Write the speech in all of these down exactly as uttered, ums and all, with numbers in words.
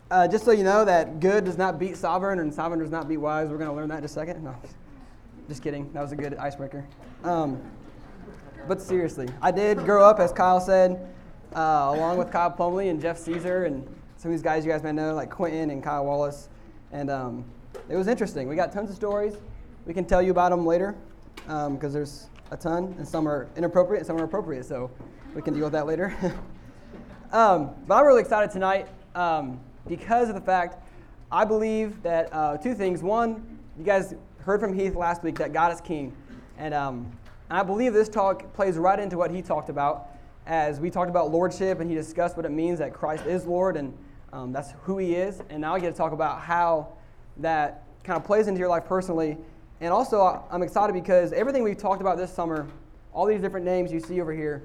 Uh, just so you know that good does not beat sovereign and sovereign does not beat wise. We're going to learn that in just a second. No, just kidding. That was a good icebreaker. Um, but seriously, I did grow up, as Kyle said, uh, along with Kyle Plumley and Jeff Caesar and some of these guys you guys may know, like Quentin and Kyle Wallace. And um, it was interesting. We got tons of stories. We can tell you about them later because um, there's a ton, and some are inappropriate and some are appropriate. So we can deal with that later. um, but I'm really excited tonight. Um, Because of the fact, I believe that uh, two things. One, you guys heard from Heath last week that God is king. And, um, and I believe this talk plays right into what he talked about as we talked about lordship, and he discussed what it means that Christ is Lord, and um, that's who he is. And now I get to talk about how that kind of plays into your life personally. And also, I'm excited because everything we've talked about this summer, all these different names you see over here,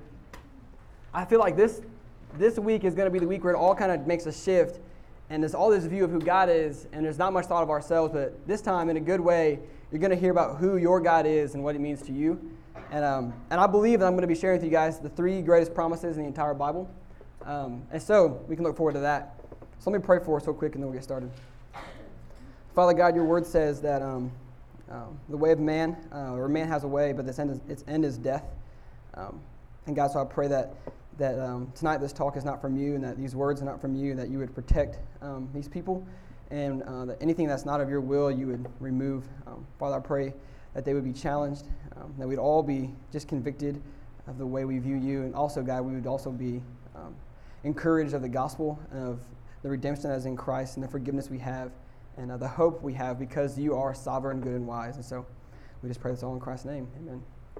I feel like this, this week is going to be the week where it all kind of makes a shift. And there's all this view of who God is, and there's not much thought of ourselves, but this time, in a good way, you're going to hear about who your God is and what it means to you. And um, and I believe that I'm going to be sharing with you guys the three greatest promises in the entire Bible. Um, and so we can look forward to that. So let me pray for us real quick, and then we'll get started. Father God, your word says that um, uh, the way of man, uh, or man has a way, but its end is, its end is death. Um, and God, so I pray that that um, tonight this talk is not from you, and that these words are not from you, and that you would protect um, these people, and uh, that anything that's not of your will you would remove. Um, Father, I pray that they would be challenged, um, that we'd all be just convicted of the way we view you, and also, God, we would also be um, encouraged of the gospel, and of the redemption that is in Christ, and the forgiveness we have, and uh, the hope we have because you are sovereign, good, and wise. And so we just pray this all in Christ's name. Amen.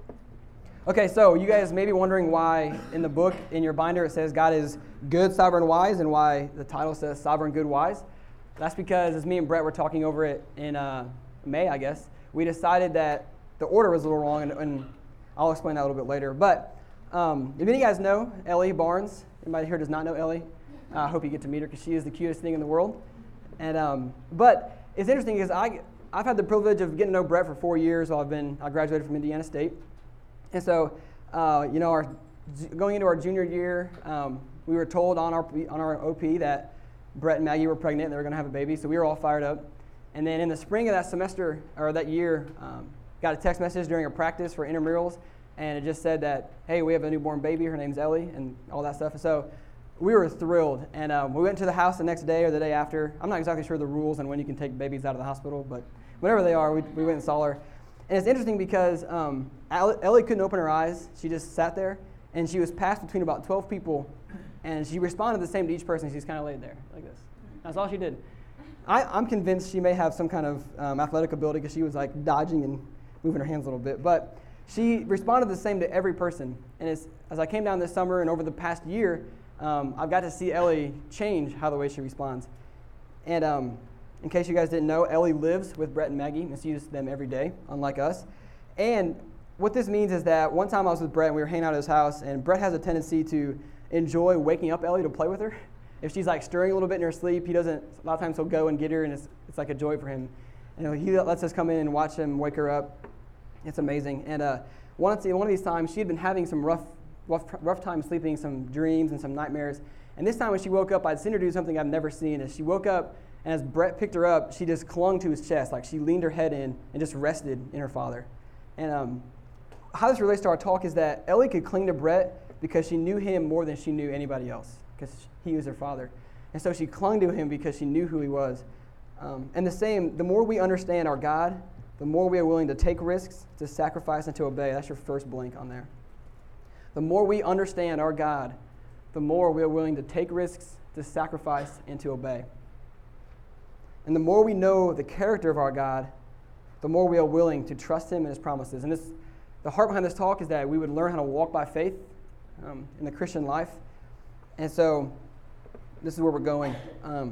Okay, so you guys may be wondering why in the book, in your binder, it says God is good, sovereign, wise, and why the title says sovereign, good, wise. That's because as me and Brett were talking over it in uh, May, I guess, we decided that the order was a little wrong, and, and I'll explain that a little bit later. But um, if any of you guys know Ellie Barnes, anybody here does not know Ellie, I uh, hope you get to meet her because she is the cutest thing in the world. And um, But it's interesting because I, I've had the privilege of getting to know Brett for four years while I've been, I graduated from Indiana State. And so, uh, you know, our, going into our junior year, um, we were told on our on our O P that Brett and Maggie were pregnant and they were going to have a baby, so we were all fired up. And then in the spring of that semester, or that year, um, got a text message during a practice for intramurals, and it just said that, hey, we have a newborn baby, her name's Ellie, and all that stuff. And so we were thrilled. And um, we went to the house the next day or the day after. I'm not exactly sure the rules on when you can take babies out of the hospital, but whatever they are, we, we went and saw her. And it's interesting because um, Ellie couldn't open her eyes. She just sat there, and she was passed between about twelve people, and she responded the same to each person. She just kind of laid there like this. That's all she did. I, I'm convinced she may have some kind of um, athletic ability because she was like dodging and moving her hands a little bit. But she responded the same to every person. And as, as I came down this summer and over the past year, um, I've got to see Ellie change how the way she responds. And um, in case you guys didn't know, Ellie lives with Brett and Maggie and sees them every day, unlike us. And what this means is that one time I was with Brett and we were hanging out at his house, and Brett has a tendency to enjoy waking up Ellie to play with her. If she's like stirring a little bit in her sleep, he doesn't, a lot of times he'll go and get her, and it's, it's like a joy for him. And he lets us come in and watch him wake her up. It's amazing. And uh, one, one of these times, she had been having some rough, rough, rough time sleeping, some dreams and some nightmares. And this time when she woke up, I'd seen her do something I've never seen. As she woke up, and as Brett picked her up, she just clung to his chest, like she leaned her head in and just rested in her father. And um, how this relates to our talk is that Ellie could cling to Brett because she knew him more than she knew anybody else, because he was her father. And so she clung to him because she knew who he was. Um, and the same, the more we understand our God, the more we are willing to take risks, to sacrifice, and to obey. That's your first blank on there. The more we understand our God, the more we are willing to take risks, to sacrifice, and to obey. And the more we know the character of our God, the more we are willing to trust him and his promises. And this, the heart behind this talk is that we would learn how to walk by faith um, in the Christian life. And so this is where we're going. Um,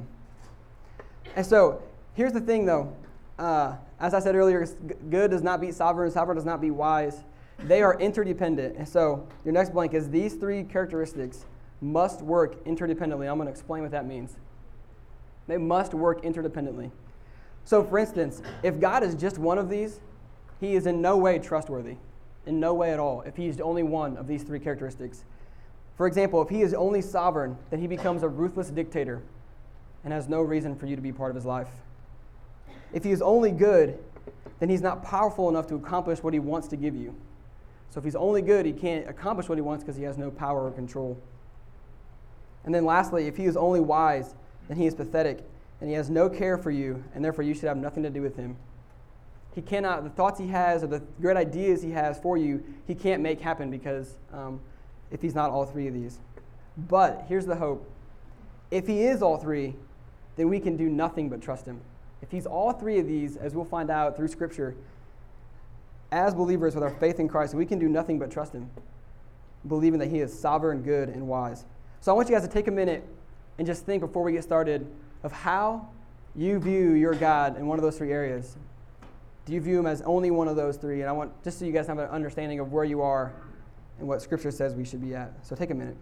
and so here's the thing, though. Uh, as I said earlier, good does not beat sovereign, sovereign does not beat wise. They are interdependent. And so your next blank is these three characteristics must work interdependently. I'm going to explain what that means. They must work interdependently. So, for instance, if God is just one of these, he is in no way trustworthy, in no way at all, if he is only one of these three characteristics. For example, if he is only sovereign, then he becomes a ruthless dictator. and has no reason for you to be part of his life. If he is only good, then he's not powerful enough to accomplish what he wants to give you. So if he's only good, he can't accomplish what he wants because he has no power or control. And then lastly, if he is only wise, then he is pathetic, and he has no care for you, and therefore you should have nothing to do with him. He cannot, the thoughts he has or the great ideas he has for you, he can't make happen because um, if he's not all three of these. But here's the hope. If he is all three, then we can do nothing but trust him. If he's all three of these, as we'll find out through Scripture, as believers with our faith in Christ, we can do nothing but trust him, believing that he is sovereign, good, and wise. So I want you guys to take a minute and just think before we get started of how you view your God in one of those three areas. Do you view him as only one of those three? And I want, just so you guys have an understanding of where you are and what Scripture says we should be at. So take a minute.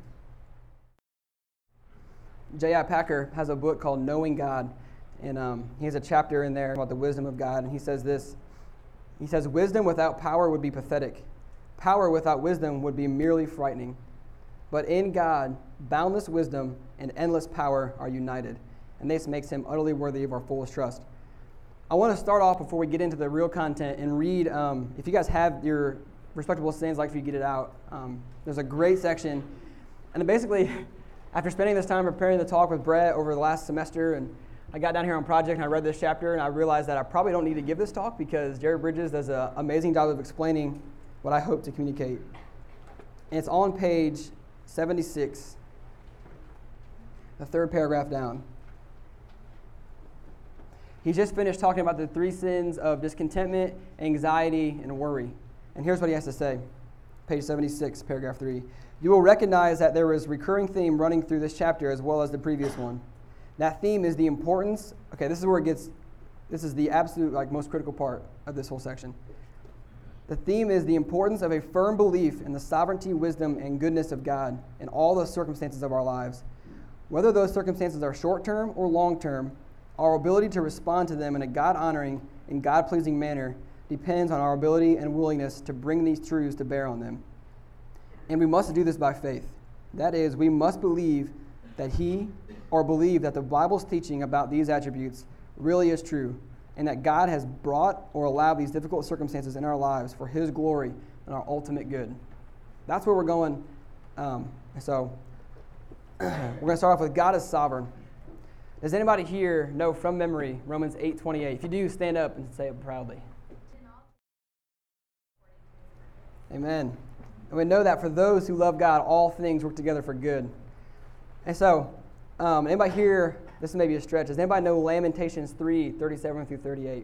J I Packer has a book called Knowing God, and um, he has a chapter in there about the wisdom of God, and he says this. He says, wisdom without power would be pathetic. Power without wisdom would be merely frightening. But in God, boundless wisdom and endless power are united, and this makes him utterly worthy of our fullest trust. I want to start off before we get into the real content and read, um, if you guys have your respectable stands, I'd like for you to get it out. Um, there's a great section, and basically, after spending this time preparing the talk with Brett over the last semester, and I got down here on project and I read this chapter and I realized that I probably don't need to give this talk because Jared Bridges does an amazing job of explaining what I hope to communicate. And it's on page seventy-six, the third paragraph down. He just finished talking about the three sins of discontentment, anxiety, and worry. And here's what he has to say. Page seventy-six, paragraph three. You will recognize that there is a recurring theme running through this chapter as well as the previous one. That theme is the importance, okay, this is where it gets, this is the absolute, like, most critical part of this whole section. The theme is the importance of a firm belief in the sovereignty, wisdom, and goodness of God in all the circumstances of our lives. Whether those circumstances are short-term or long-term, our ability to respond to them in a God-honoring and God-pleasing manner depends on our ability and willingness to bring these truths to bear on them. And we must do this by faith. That is, we must believe that he, or believe that the Bible's teaching about these attributes really is true, and that God has brought or allowed these difficult circumstances in our lives for his glory and our ultimate good. That's where we're going. Um, so we're going to start off with God is sovereign. Does anybody here know from memory Romans eight twenty-eight? If you do, stand up and say it proudly. Amen. And we know that for those who love God, all things work together for good. And so, um, anybody here, this may be a stretch, does anybody know Lamentations three, thirty-seven through thirty-eight?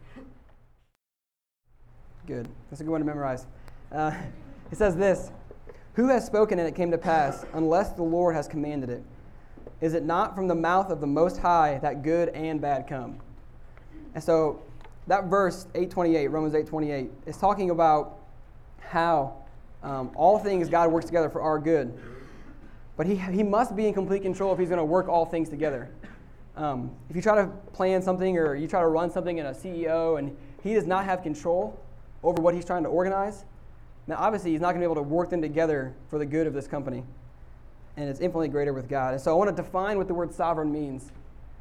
Good. That's a good one to memorize. Uh, it says this, who has spoken and it came to pass, unless the Lord has commanded it? Is it not from the mouth of the Most High that good and bad come? And so, that verse, eight twenty-eight, Romans eight twenty-eight, is talking about how um, all things God works together for our good. But he he must be in complete control if he's going to work all things together. Um, if you try to plan something or you try to run something in a C E O and he does not have control over what he's trying to organize, then obviously he's not going to be able to work them together for the good of this company. And it's infinitely greater with God. And so I want to define what the word sovereign means.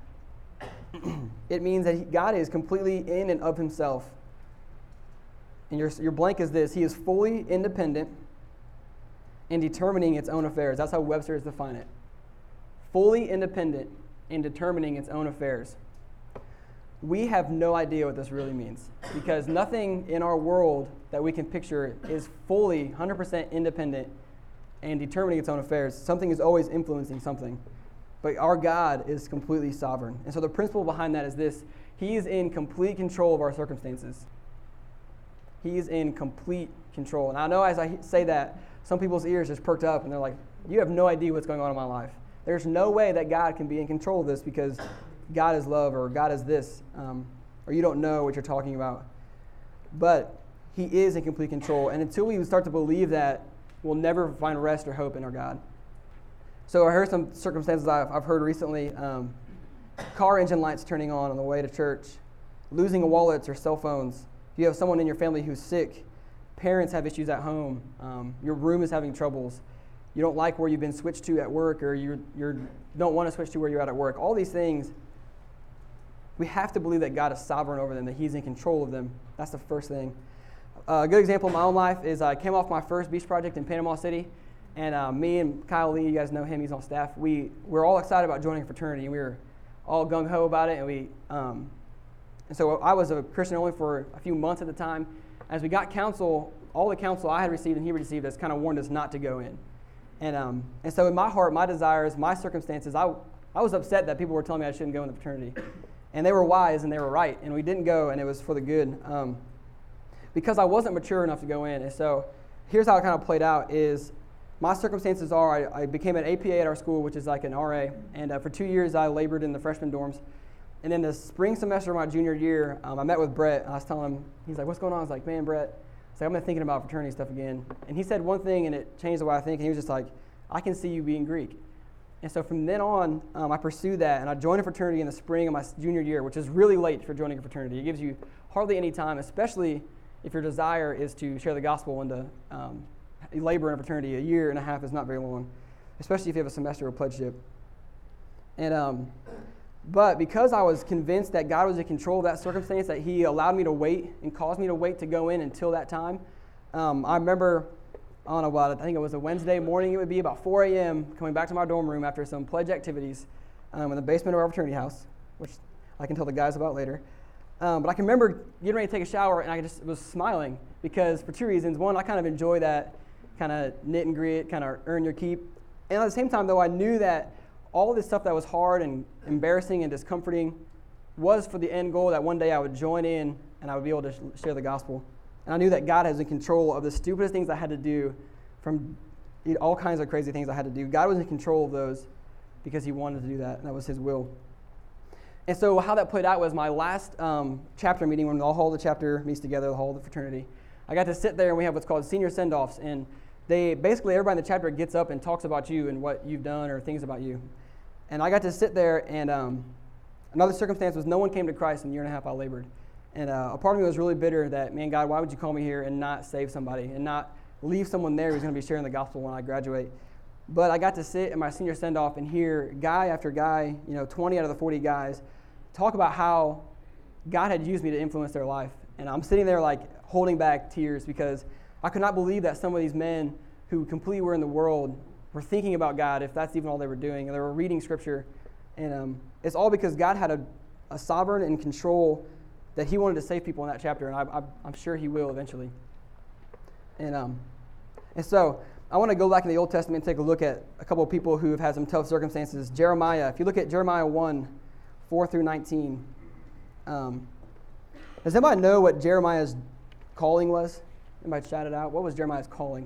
It means that he, God is completely in and of himself. And your, your blank is this, he is fully independent in determining its own affairs. That's how Webster's define it. Fully independent in determining its own affairs. We have no idea what this really means because nothing in our world that we can picture is fully one hundred percent independent and determining its own affairs. Something is always influencing something. But our God is completely sovereign. And so the principle behind that is this. He is in complete control of our circumstances. He is in complete control. And I know as I say that, some people's ears just perked up and they're like, you have no idea what's going on in my life. There's no way that God can be in control of this because God is love or God is this, um, or you don't know what you're talking about. But he is in complete control. And until we start to believe that, we'll never find rest or hope in our God. So I heard some circumstances I've, I've heard recently. Um, car engine lights turning on on the way to church, losing wallets or cell phones. If you have someone in your family who's sick, parents have issues at home, um, your room is having troubles, you don't like where you've been switched to at work, or you you don't want to switch to where you're at at work. All these things, we have to believe that God is sovereign over them, that he's in control of them. That's the first thing. Uh, a good example of my own life is I came off my first beach project in Panama City, and uh, me and Kyle Lee, you guys know him, he's on staff, we were all excited about joining a fraternity, and we were all gung-ho about it, and we, um, and so I was a Christian only for a few months at the time. As we got counsel, all the counsel I had received and he received has kind of warned us not to go in. And um, and so in my heart, my desires, my circumstances, I, I was upset that people were telling me I shouldn't go in the fraternity. And they were wise and they were right, and we didn't go, and it was for the good. Um, because I wasn't mature enough to go in. And so here's how it kind of played out is my circumstances are I, I became an A P A at our school, which is like an R A, and uh, for two years I labored in the freshman dorms. And then the spring semester of my junior year, um, I met with Brett, and I was telling him, he's like, what's going on? I was like, man, Brett, I was like, I've been thinking about fraternity stuff again. And he said one thing, and it changed the way I think, and he was just like, I can see you being Greek. And so from then on, um, I pursued that, and I joined a fraternity in the spring of my junior year, which is really late for joining a fraternity. It gives you hardly any time, especially if your desire is to share the gospel and to um, labor in a fraternity. A year and a half is not very long, especially if you have a semester or pledgeship. And um, but because I was convinced that God was in control of that circumstance, that he allowed me to wait and caused me to wait to go in until that time, um, I remember on a what I think it was a Wednesday morning, it would be about four a.m. coming back to my dorm room after some pledge activities um, in the basement of our fraternity house, which I can tell the guys about later. Um, but I can remember getting ready to take a shower, and I just was smiling because for two reasons. One, I kind of enjoy that kind of knit and grit, kind of earn your keep. And at the same time, though, I knew that all of this stuff that was hard and embarrassing and discomforting was for the end goal that one day I would join in and I would be able to sh- share the gospel. And I knew that God was in control of the stupidest things I had to do, from you know, all kinds of crazy things I had to do. God was in control of those because he wanted to do that, and that was his will. And so how that played out was my last um, chapter meeting, when the whole of the chapter meets together, the whole of the fraternity. I got to sit there, and we have what's called senior send-offs, and they basically, everybody in the chapter gets up and talks about you and what you've done or things about you. And I got to sit there, and um, another circumstance was no one came to Christ in the year and a half I labored. And uh, a part of me was really bitter that, man, God, why would you call me here and not save somebody and not leave someone there who's going to be sharing the gospel when I graduate? But I got to sit in my senior send-off and hear guy after guy, you know, twenty out of the forty guys, talk about how God had used me to influence their life. And I'm sitting there like holding back tears because I could not believe that some of these men who completely were in the world were thinking about God, if that's even all they were doing, and they were reading Scripture. And um, it's all because God had a, a sovereign and control that he wanted to save people in that chapter, and I, I, I'm sure he will eventually. And um, and so I want to go back in the Old Testament and take a look at a couple of people who have had some tough circumstances. Jeremiah, if you look at Jeremiah one, four through nineteen, um, does anybody know what Jeremiah's calling was? Anybody shout it out? What was Jeremiah's calling?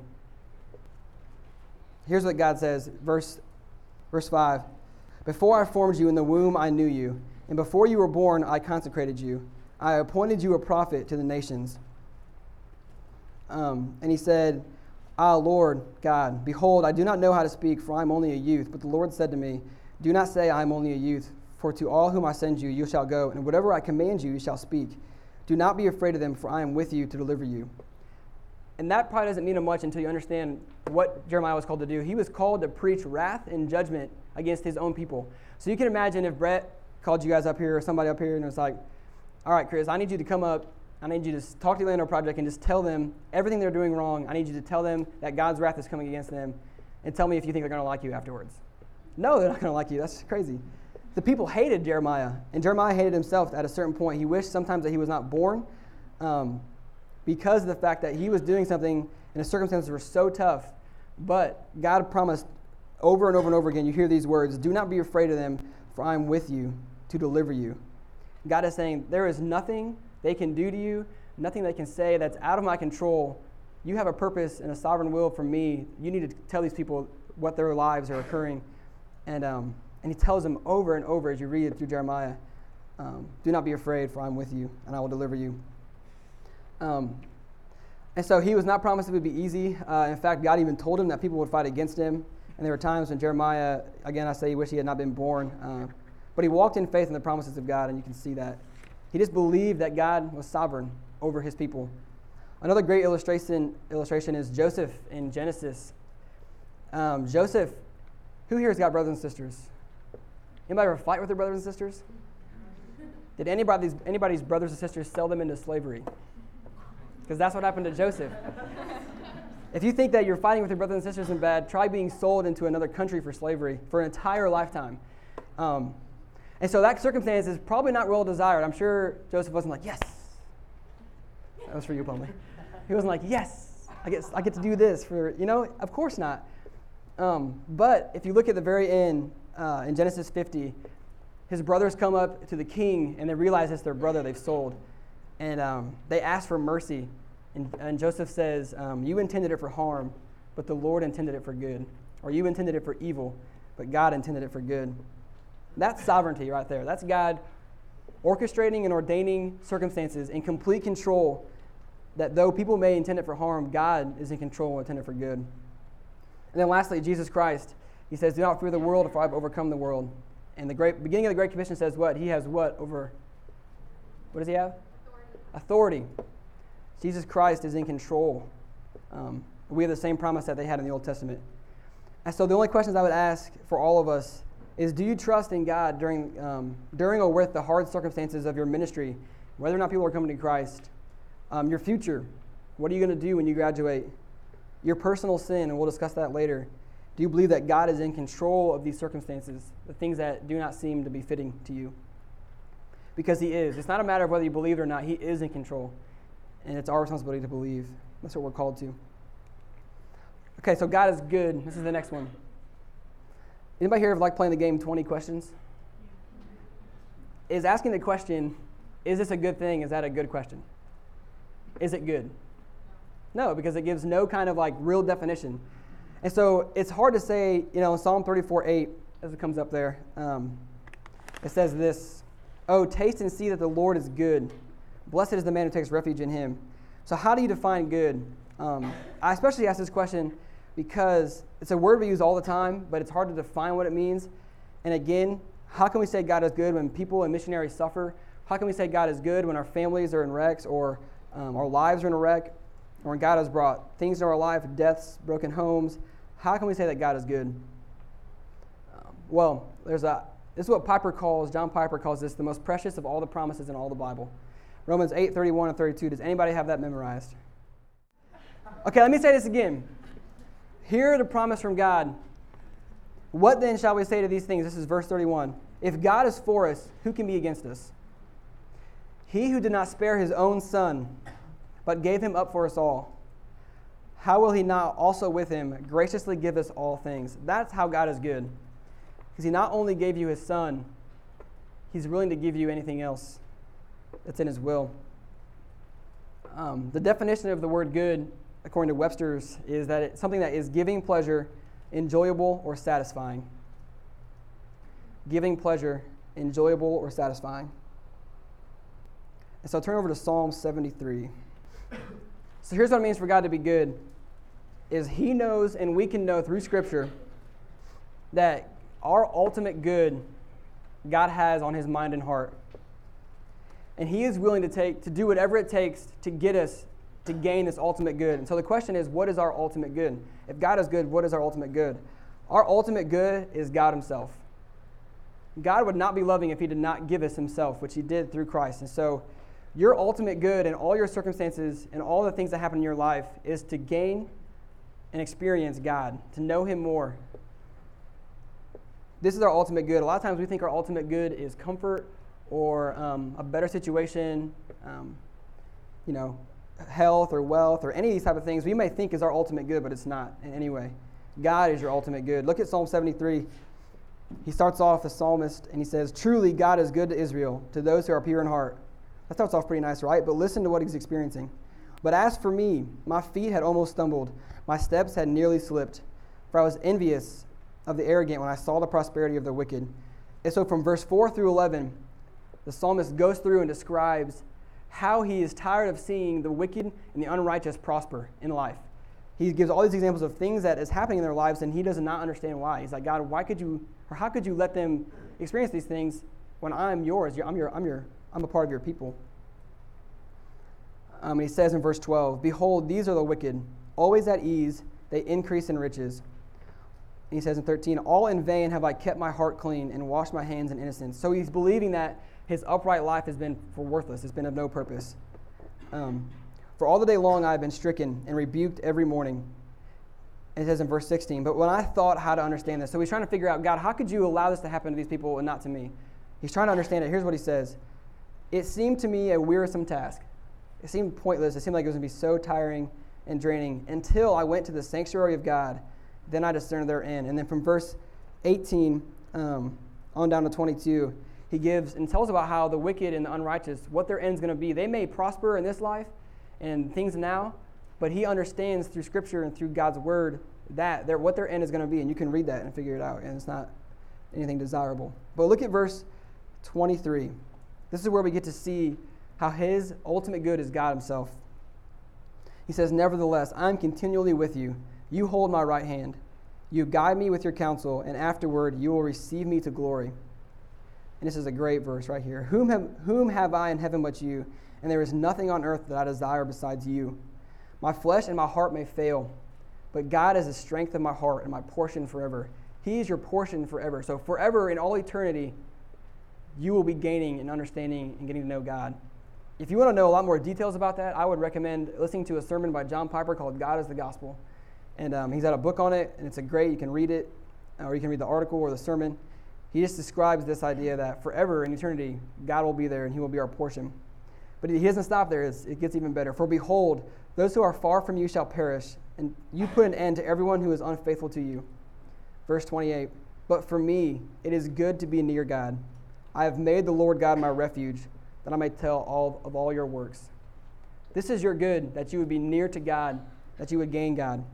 Here's what God says, verse, verse five. Before I formed you in the womb, I knew you, and before you were born, I consecrated you. I appointed you a prophet to the nations. Um, and he said, Ah, Lord God, behold, I do not know how to speak, for I am only a youth. But the Lord said to me, Do not say I am only a youth, for to all whom I send you, you shall go, and whatever I command you, you shall speak. Do not be afraid of them, for I am with you to deliver you. And that probably doesn't mean much until you understand what Jeremiah was called to do. He was called to preach wrath and judgment against his own people. So you can imagine if Brett called you guys up here or somebody up here and was like, all right, Chris, I need you to come up. I need you to talk to the Landor Project and just tell them everything they're doing wrong. I need you to tell them that God's wrath is coming against them, and tell me if you think they're going to like you afterwards. No, they're not going to like you. That's crazy. The people hated Jeremiah, and Jeremiah hated himself at a certain point. He wished sometimes that he was not born um, because of the fact that he was doing something and the circumstances were so tough. But God promised over and over and over again, you hear these words, do not be afraid of them, for I am with you to deliver you. God is saying, there is nothing they can do to you, nothing they can say that's out of my control. You have a purpose and a sovereign will from me. You need to tell these people what their lives are occurring. And um, and he tells them over and over as you read it through Jeremiah, um, do not be afraid, for I'm with you, and I will deliver you. Um, and so he was not promised it would be easy. Uh, in fact, God even told him that people would fight against him. And there were times when Jeremiah, again, I say he wished he had not been born. Uh, but he walked in faith in the promises of God, and you can see that. He just believed that God was sovereign over his people. Another great illustration illustration is Joseph in Genesis. Um, Joseph, who here has got brothers and sisters? Anybody ever fight with their brothers and sisters? Did anybody's, anybody's brothers and sisters sell them into slavery? Because that's what happened to Joseph. If you think that you're fighting with your brothers and sisters in bad, try being sold into another country for slavery for an entire lifetime. Um, and so that circumstance is probably not well desired. I'm sure Joseph wasn't like, yes. That was for you, Plumley. He wasn't like, yes, I get, I get to do this for, you know, of course not. Um, but if you look at the very end, uh, in Genesis fifty, his brothers come up to the king and they realize it's their brother they've sold. And um, they ask for mercy. And, and Joseph says, um, you intended it for harm, but the Lord intended it for good. Or you intended it for evil, but God intended it for good. That's sovereignty right there. That's God orchestrating and ordaining circumstances in complete control, that though people may intend it for harm, God is in control and intend it for good. And then lastly, Jesus Christ. He says, do not fear the world, for I've overcome the world. And the great beginning of the Great Commission says what? He has what over, what does he have? Authority. Authority. Jesus Christ is in control. Um, we have the same promise that they had in the Old Testament. And so the only questions I would ask for all of us is, do you trust in God during, um, during or with the hard circumstances of your ministry, whether or not people are coming to Christ? Um, your future, what are you going to do when you graduate? Your personal sin, and we'll discuss that later. Do you believe that God is in control of these circumstances, the things that do not seem to be fitting to you? Because he is. It's not a matter of whether you believe it or not. He is in control. And it's our responsibility to believe. That's what we're called to. Okay, so God is good. This is the next one. Anybody here like playing the game twenty questions? Is asking the question, is this a good thing? Is that a good question? Is it good? No, because it gives no kind of like real definition. And so it's hard to say, you know, Psalm thirty-four eight, as it comes up there, um, it says this, oh, taste and see that the Lord is good. Blessed is the man who takes refuge in him. So how do you define good? Um, I especially ask this question because it's a word we use all the time, but it's hard to define what it means. And again, how can we say God is good when people and missionaries suffer? How can we say God is good when our families are in wrecks, or um, our lives are in a wreck, or when God has brought things into our life, deaths, broken homes? How can we say that God is good? Um, well, there's a. This is what Piper calls, John Piper calls this the most precious of all the promises in all the Bible. Romans eight, thirty-one and thirty-two. Does anybody have that memorized? Okay, let me say this again. Hear the promise from God. What then shall we say to these things? This is verse thirty-one. If God is for us, who can be against us? He who did not spare his own son, but gave him up for us all, how will he not also with him graciously give us all things? That's how God is good. Because he not only gave you his son, he's willing to give you anything else that's in his will. Um, the definition of the word good, according to Webster's, is that it's something that is giving pleasure, enjoyable, or satisfying. Giving pleasure, enjoyable, or satisfying. And so turn over to Psalm seventy-three. So here's what it means for God to be good, is he knows, and we can know through Scripture, that our ultimate good God has on his mind and heart. And he is willing to take to do whatever it takes to get us to gain this ultimate good. And so the question is, what is our ultimate good? If God is good, what is our ultimate good? Our ultimate good is God himself. God would not be loving if he did not give us himself, which he did through Christ. And so your ultimate good in all your circumstances and all the things that happen in your life is to gain and experience God, to know him more. This is our ultimate good. A lot of times we think our ultimate good is comfort or um, a better situation, um, you know, health or wealth or any of these type of things we may think is our ultimate good, but it's not in any way. God is your ultimate good. Look at Psalm seventy-three. He starts off, the psalmist, and he says, truly God is good to Israel, to those who are pure in heart. That starts off pretty nice, right? But listen to what he's experiencing. But as for me, my feet had almost stumbled. My steps had nearly slipped. For I was envious of the arrogant when I saw the prosperity of the wicked. And so from verse four through eleven, the psalmist goes through and describes how he is tired of seeing the wicked and the unrighteous prosper in life. He gives all these examples of things that is happening in their lives, and he does not understand why. He's like, God, why could you, or how could you let them experience these things when I'm yours? I'm your, I'm your, I'm a part of your people. Um, and he says in verse twelve, behold, these are the wicked, always at ease, they increase in riches. he says in thirteen, all in vain have I kept my heart clean and washed my hands in innocence. So he's believing that his upright life has been for worthless. It's been of no purpose. Um, for all the day long I have been stricken and rebuked every morning. It says in verse sixteen, but when I thought how to understand this, so he's trying to figure out, God, how could you allow this to happen to these people and not to me? He's trying to understand it. Here's what he says. It seemed to me a wearisome task. It seemed pointless. It seemed like it was going to be so tiring and draining until I went to the sanctuary of God. Then I discerned their end. And then from verse eighteen um, on down to twenty-two, he gives and tells about how the wicked and the unrighteous, what their end's going to be. They may prosper in this life and things now, but he understands through Scripture and through God's Word that their, what their end is going to be. And you can read that and figure it out, and it's not anything desirable. But look at verse twenty-three. This is where we get to see how his ultimate good is God himself. He says, nevertheless, I am continually with you. You hold my right hand. You guide me with your counsel, and afterward you will receive me to glory. And this is a great verse right here. Whom have, whom have I in heaven but you? And there is nothing on earth that I desire besides you. My flesh and my heart may fail, but God is the strength of my heart and my portion forever. He is your portion forever. So forever, in all eternity, you will be gaining and understanding and getting to know God. If you want to know a lot more details about that, I would recommend listening to a sermon by John Piper called God is the Gospel. And um, he's got a book on it, and it's a great, you can read it, or you can read the article or the sermon. He just describes this idea that forever in eternity, God will be there and he will be our portion. But he doesn't stop there. It's, it gets even better. For behold, those who are far from you shall perish, and you put an end to everyone who is unfaithful to you. Verse twenty-eight, but for me, it is good to be near God. I have made the Lord God my refuge, that I may tell all of all your works. This is your good, that you would be near to God, that you would gain God.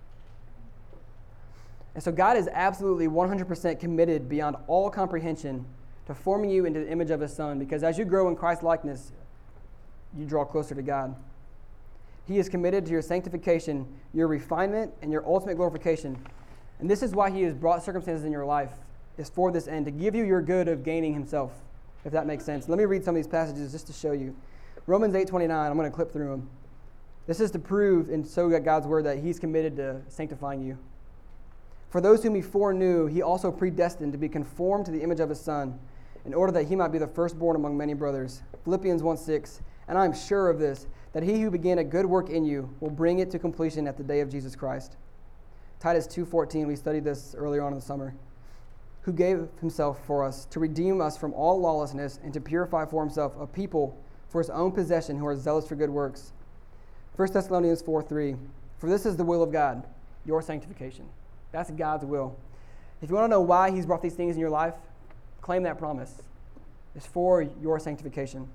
And so God is absolutely one hundred percent committed beyond all comprehension to forming you into the image of his Son, because as you grow in Christ's likeness, you draw closer to God. He is committed to your sanctification, your refinement, and your ultimate glorification. And this is why he has brought circumstances in your life, is for this end, to give you your good of gaining himself, if that makes sense. Let me read some of these passages just to show you. Romans eight twenty-nine, I'm going to clip through them. This is to prove and show God's word that he's committed to sanctifying you. For those whom he foreknew, he also predestined to be conformed to the image of his Son, in order that he might be the firstborn among many brothers. Philippians one six, and I am sure of this, that he who began a good work in you will bring it to completion at the day of Jesus Christ. Titus two fourteen, we studied this earlier on in the summer. Who gave himself for us to redeem us from all lawlessness and to purify for himself a people for his own possession who are zealous for good works. First Thessalonians four three, for this is the will of God, your sanctification. That's God's will. If you want to know why he's brought these things in your life, claim that promise. It's for your sanctification.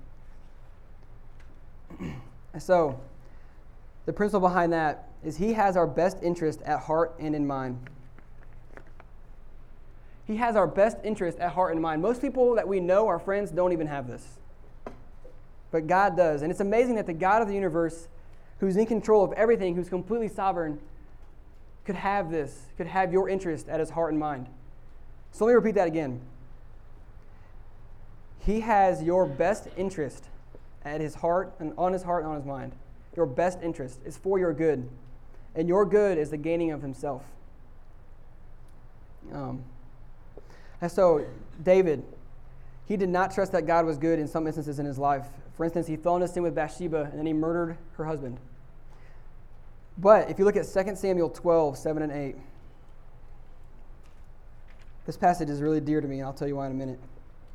And so, the principle behind that is he has our best interest at heart and in mind. He has our best interest at heart and mind. Most people that we know, our friends, don't even have this. But God does. And it's amazing that the God of the universe, who's in control of everything, who's completely sovereign, could have this, could have your interest at his heart and mind. So let me repeat that again. He has your best interest at his heart and on his heart and on his mind. Your best interest is for your good. And your good is the gaining of himself. Um, and so, David, he did not trust that God was good in some instances in his life. For instance, he fell into sin with Bathsheba, and then he murdered her husband. But if you look at Second Samuel twelve, seven and eight, this passage is really dear to me, and I'll tell you why in a minute.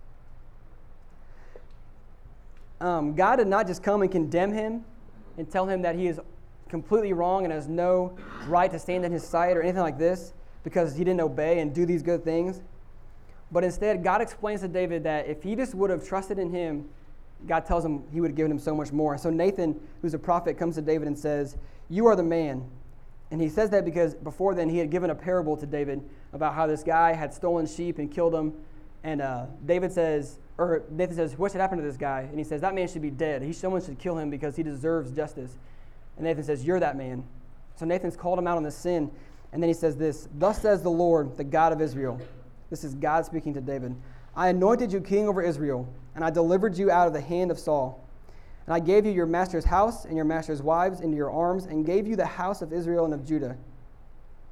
Um, God did not just come and condemn him and tell him that he is completely wrong and has no right to stand in his sight or anything like this because he didn't obey and do these good things. But instead, God explains to David that if he just would have trusted in him, God tells him he would have given him so much more. So Nathan, who's a prophet, comes to David and says, "You are the man." And he says that because before then he had given a parable to David about how this guy had stolen sheep and killed them. And uh, David says, or Nathan says, "What should happen to this guy?" And he says, "That man should be dead. He, someone should kill him because he deserves justice." And Nathan says, "You're that man." So Nathan's called him out on this sin. And then he says this, "Thus says the Lord, the God of Israel." This is God speaking to David. "I anointed you king over Israel, and I delivered you out of the hand of Saul. And I gave you your master's house and your master's wives into your arms, and gave you the house of Israel and of Judah.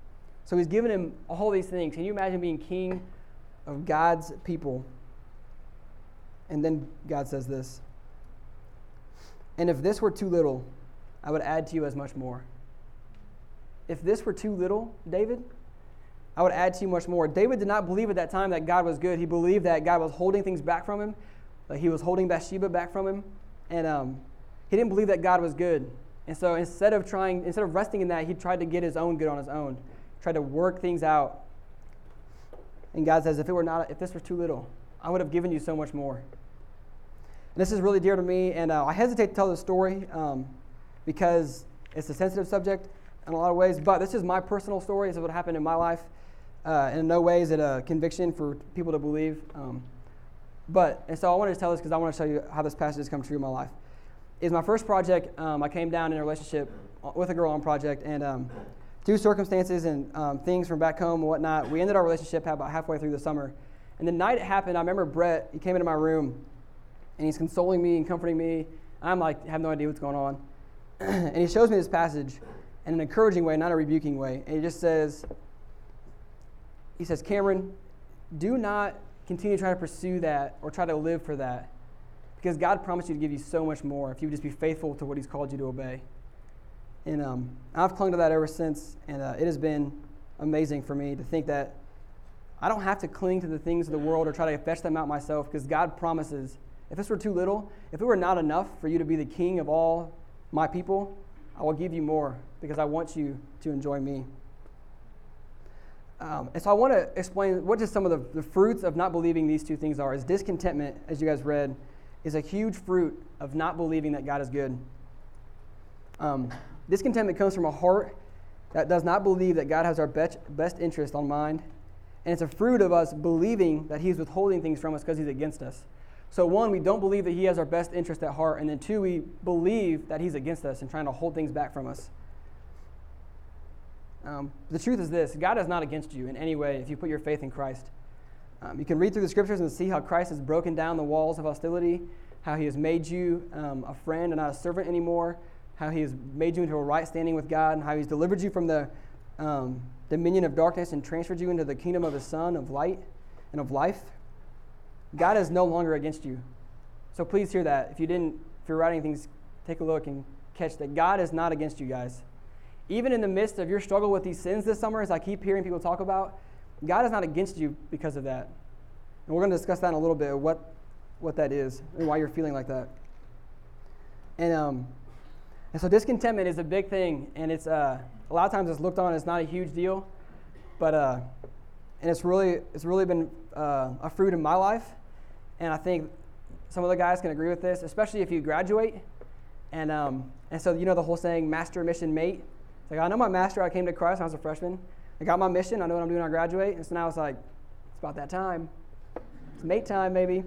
So he's given him all these things. Can you imagine being king of God's people? And then God says this, and if this were too little, I would add to you as much more. If this were too little, David, I would add to you much more. David did not believe at that time that God was good. He believed that God was holding things back from him, that he was holding Bathsheba back from him, and um, he didn't believe that God was good. And so instead of trying, instead of resting in that, he tried to get his own good on his own, tried to work things out. And God says, if it were not, if this were too little, I would have given you so much more. And this is really dear to me, and uh, I hesitate to tell this story um, because it's a sensitive subject in a lot of ways, but this is my personal story. This is what happened in my life. Uh, and in no way is it a conviction for people to believe. Um, but, and so I wanted to tell this because I want to show you how this passage has come true in my life. Is my first project, um, I came down in a relationship with a girl on project, and um, due circumstances and um, things from back home and whatnot, we ended our relationship about halfway through the summer. And the night it happened, I remember Brett, he came into my room, and he's consoling me and comforting me. I'm like, I have no idea what's going on. And he shows me this passage in an encouraging way, not a rebuking way. And he just says, he says, Cameron, do not continue to try to pursue that or try to live for that, because God promised you to give you so much more if you would just be faithful to what he's called you to obey. And um, I've clung to that ever since, and uh, it has been amazing for me to think that I don't have to cling to the things of the world or try to fetch them out myself, because God promises, if this were too little, if it were not enough for you to be the king of all my people, I will give you more because I want you to enjoy me. Um, and so I want to explain what just some of the, the fruits of not believing these two things are. Is discontentment, as you guys read, is a huge fruit of not believing that God is good. Um, discontentment comes from a heart that does not believe that God has our best, best interest on mind. And it's a fruit of us believing that he's withholding things from us because he's against us. So one, we don't believe that he has our best interest at heart. And then two, we believe that he's against us and trying to hold things back from us. Um, the truth is this: God is not against you in any way if you put your faith in Christ. Um, you can read through the scriptures and see how Christ has broken down the walls of hostility, how he has made you um, a friend and not a servant anymore, how he has made you into a right standing with God, and how he's delivered you from the um, dominion of darkness and transferred you into the kingdom of his Son of light and of life. God is no longer against you. So please hear that. If you didn't, if you're writing things, take a look and catch that God is not against you guys. Even in the midst of your struggle with these sins this summer, as I keep hearing people talk about, God is not against you because of that. And we're going to discuss that in a little bit, what what that is and why you're feeling like that. And um, and so discontentment is a big thing, and it's uh, a lot of times it's looked on as not a huge deal, but uh, and it's really it's really been uh, a fruit in my life, and I think some other guys can agree with this, especially if you graduate, and um, and so you know the whole saying, master, mission, mate. It's like, I know my master, I came to Christ when I was a freshman. I got my mission, I know what I'm doing when I graduate. And so now it's like, it's about that time. It's mate time, maybe.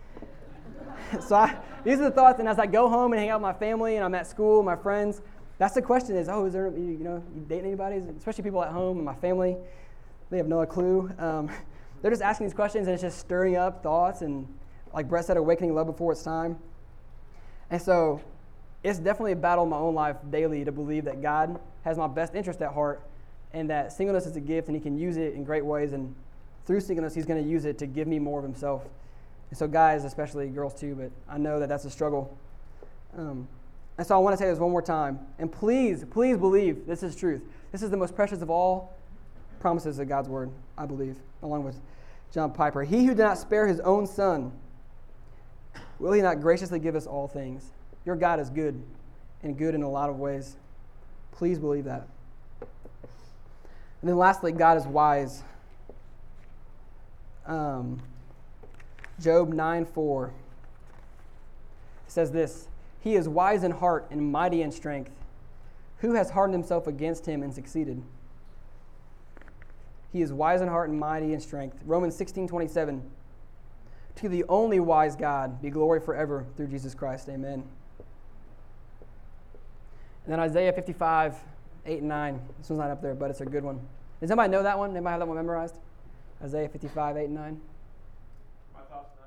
so I, these are the thoughts, and as I go home and hang out with my family, and I'm at school, my friends, that's the question is, oh, is there, you know, you dating anybody? Especially people at home and my family, they have no clue. Um, they're just asking these questions, and it's just stirring up thoughts, and like Brett said, awakening love before it's time. And so it's definitely a battle in my own life daily to believe that God has my best interest at heart, and that singleness is a gift, and he can use it in great ways, and through singleness, he's going to use it to give me more of himself. And so guys, especially girls too, but I know that that's a struggle. Um, and so I want to say this one more time, and please, please believe this is truth. This is the most precious of all promises of God's word, I believe, along with John Piper. He who did not spare his own son, will he not graciously give us all things? Your God is good, and good in a lot of ways. Please believe that. And then lastly, God is wise. Um, Job nine four says this: he is wise in heart and mighty in strength. Who has hardened himself against him and succeeded? He is wise in heart and mighty in strength. Romans sixteen twenty-seven. To the only wise God be glory forever through Jesus Christ. Amen. And then Isaiah fifty-five, eight and nine. This one's not up there, but it's a good one. Does anybody know that one? Anybody have that one memorized? Isaiah fifty-five, eight and nine. My thoughts are not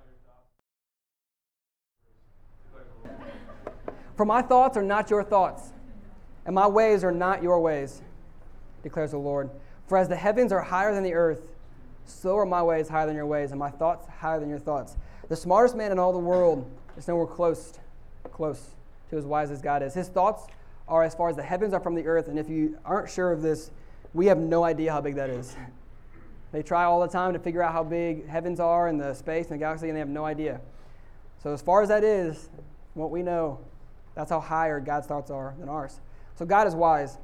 your thoughts. For my thoughts are not your thoughts, and my ways are not your ways, declares the Lord. For as the heavens are higher than the earth, so are my ways higher than your ways, and my thoughts higher than your thoughts. The smartest man in all the world is nowhere close, close to as wise as God is. His thoughts are as far as the heavens are from the earth, and if you aren't sure of this, we have no idea how big that is. They try all the time to figure out how big heavens are and the space and the galaxy, and they have no idea. So as far as that is, what we know, that's how higher God's thoughts are than ours. So God is wise.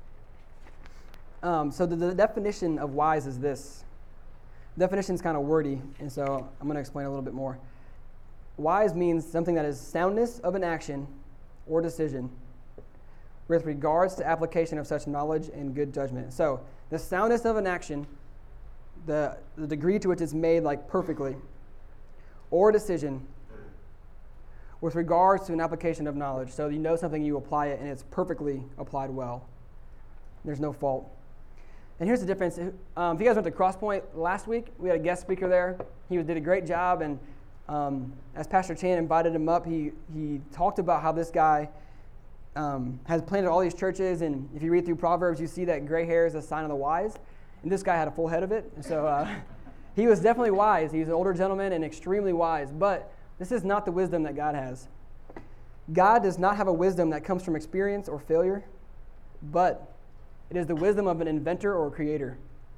Um, so the, the definition of wise is this. The definition is kind of wordy, and so I'm going to explain a little bit more. Wise means something that is soundness of an action or decision with regards to application of such knowledge and good judgment. So the soundness of an action, the, the degree to which it's made like perfectly, or decision with regards to an application of knowledge. So you know something, you apply it, and it's perfectly applied well. There's no fault. And here's the difference. Um, if you guys went to Crosspoint last week, we had a guest speaker there. He did a great job, and um, as Pastor Chan invited him up, he, he talked about how this guy um, has planted all these churches, and if you read through Proverbs, you see that gray hair is a sign of the wise, and this guy had a full head of it. And so uh, he was definitely wise. He was an older gentleman and extremely wise, but this is not the wisdom that God has. God does not have a wisdom that comes from experience or failure, but it is the wisdom of an inventor or creator.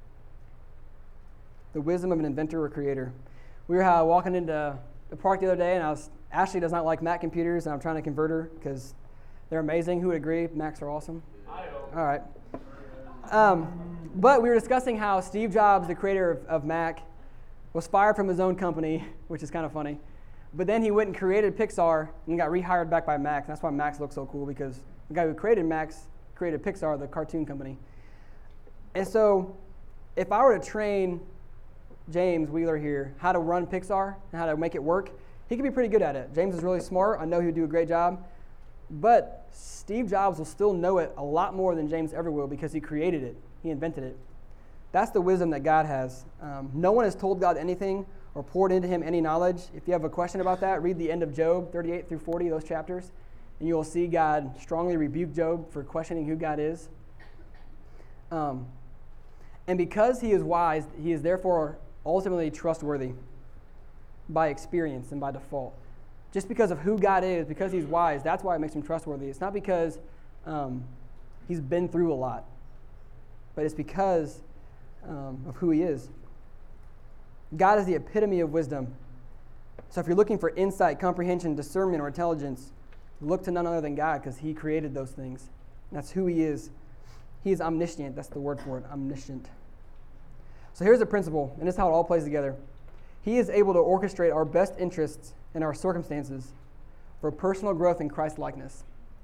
The wisdom of an inventor or creator. We were uh, walking into the park the other day, and I was Ashley does not like Mac computers, and I'm trying to convert her because they're amazing. Who would agree? Macs are awesome. I don't. All right. Um, but we were discussing how Steve Jobs, the creator of, of Mac, was fired from his own company, which is kind of funny. But then he went and created Pixar and got rehired back by Mac. That's why Macs looks so cool, because the guy who created Macs created Pixar, the cartoon company. And so if I were to train James Wheeler here how to run Pixar and how to make it work, he could be pretty good at it. James is really smart. I know he would do a great job. But Steve Jobs will still know it a lot more than James ever will, because he created it. He invented it. That's the wisdom that God has. Um, no one has told God anything or poured into him any knowledge. If you have a question about that, read the end of Job, thirty-eight through forty, those chapters, and you will see God strongly rebuke Job for questioning who God is. Um, and because he is wise, he is therefore ultimately trustworthy by experience and by default. Just because of who God is, because he's wise, that's why it makes him trustworthy. It's not because um, he's been through a lot, but it's because um, of who he is. God is the epitome of wisdom. So if you're looking for insight, comprehension, discernment, or intelligence, look to none other than God, because he created those things. That's who he is. He is omniscient. That's the word for it, omniscient. So here's the principle, and this is how it all plays together. He is able to orchestrate our best interests and our circumstances for personal growth in Christ-likeness.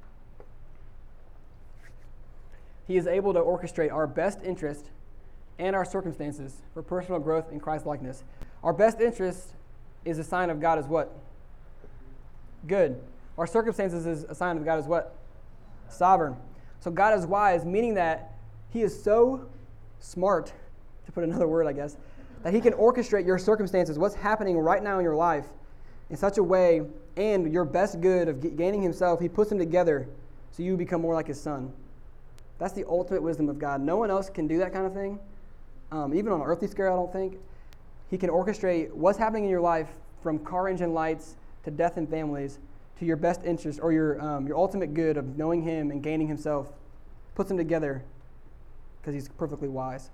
He is able to orchestrate our best interest and our circumstances for personal growth in Christ-likeness. Our best interest is a sign of God as what? Good. Our circumstances is a sign of God as what? Sovereign. So God is wise, meaning that he is so smart, to put another word, I guess, that he can orchestrate your circumstances, what's happening right now in your life, in such a way, and your best good of g- gaining himself, he puts them together so you become more like his son. That's the ultimate wisdom of God. No one else can do that kind of thing. Um, even on an earthly scale, I don't think. He can orchestrate what's happening in your life, from car engine lights to death and families, to your best interest, or your um, your ultimate good of knowing him and gaining himself, puts them together because he's perfectly wise.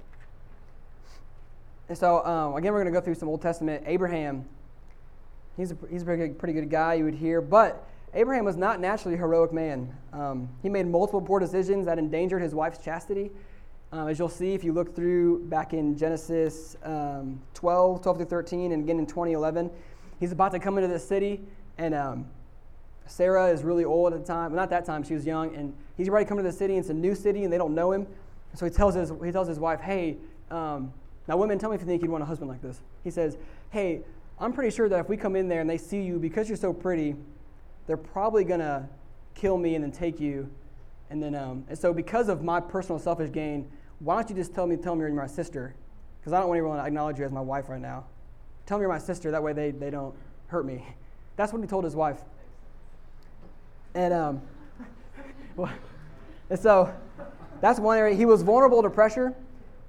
And so, um, again, we're going to go through some Old Testament. Abraham, he's a, he's a pretty good, pretty good guy, you would hear, but Abraham was not naturally a heroic man. Um, he made multiple poor decisions that endangered his wife's chastity. Um, as you'll see if you look through back in Genesis um, twelve, twelve through thirteen, and again in twenty eleven, he's about to come into the city, and um, Sarah is really old at the time. Well, not that time, she was young, and he's ready to come to the city, and it's a new city, and they don't know him. So he tells his he tells his wife, hey, um, now women, tell me if you think you'd want a husband like this. He says, hey, I'm pretty sure that if we come in there and they see you, because you're so pretty, they're probably going to kill me and then take you. And then, um, and so because of my personal selfish gain, why don't you just tell me, tell me you're my sister? Because I don't want anyone to acknowledge you as my wife right now. Tell me you're my sister, that way they, they don't hurt me. That's what he told his wife. And, um, well, and so that's one area. He was vulnerable to pressure.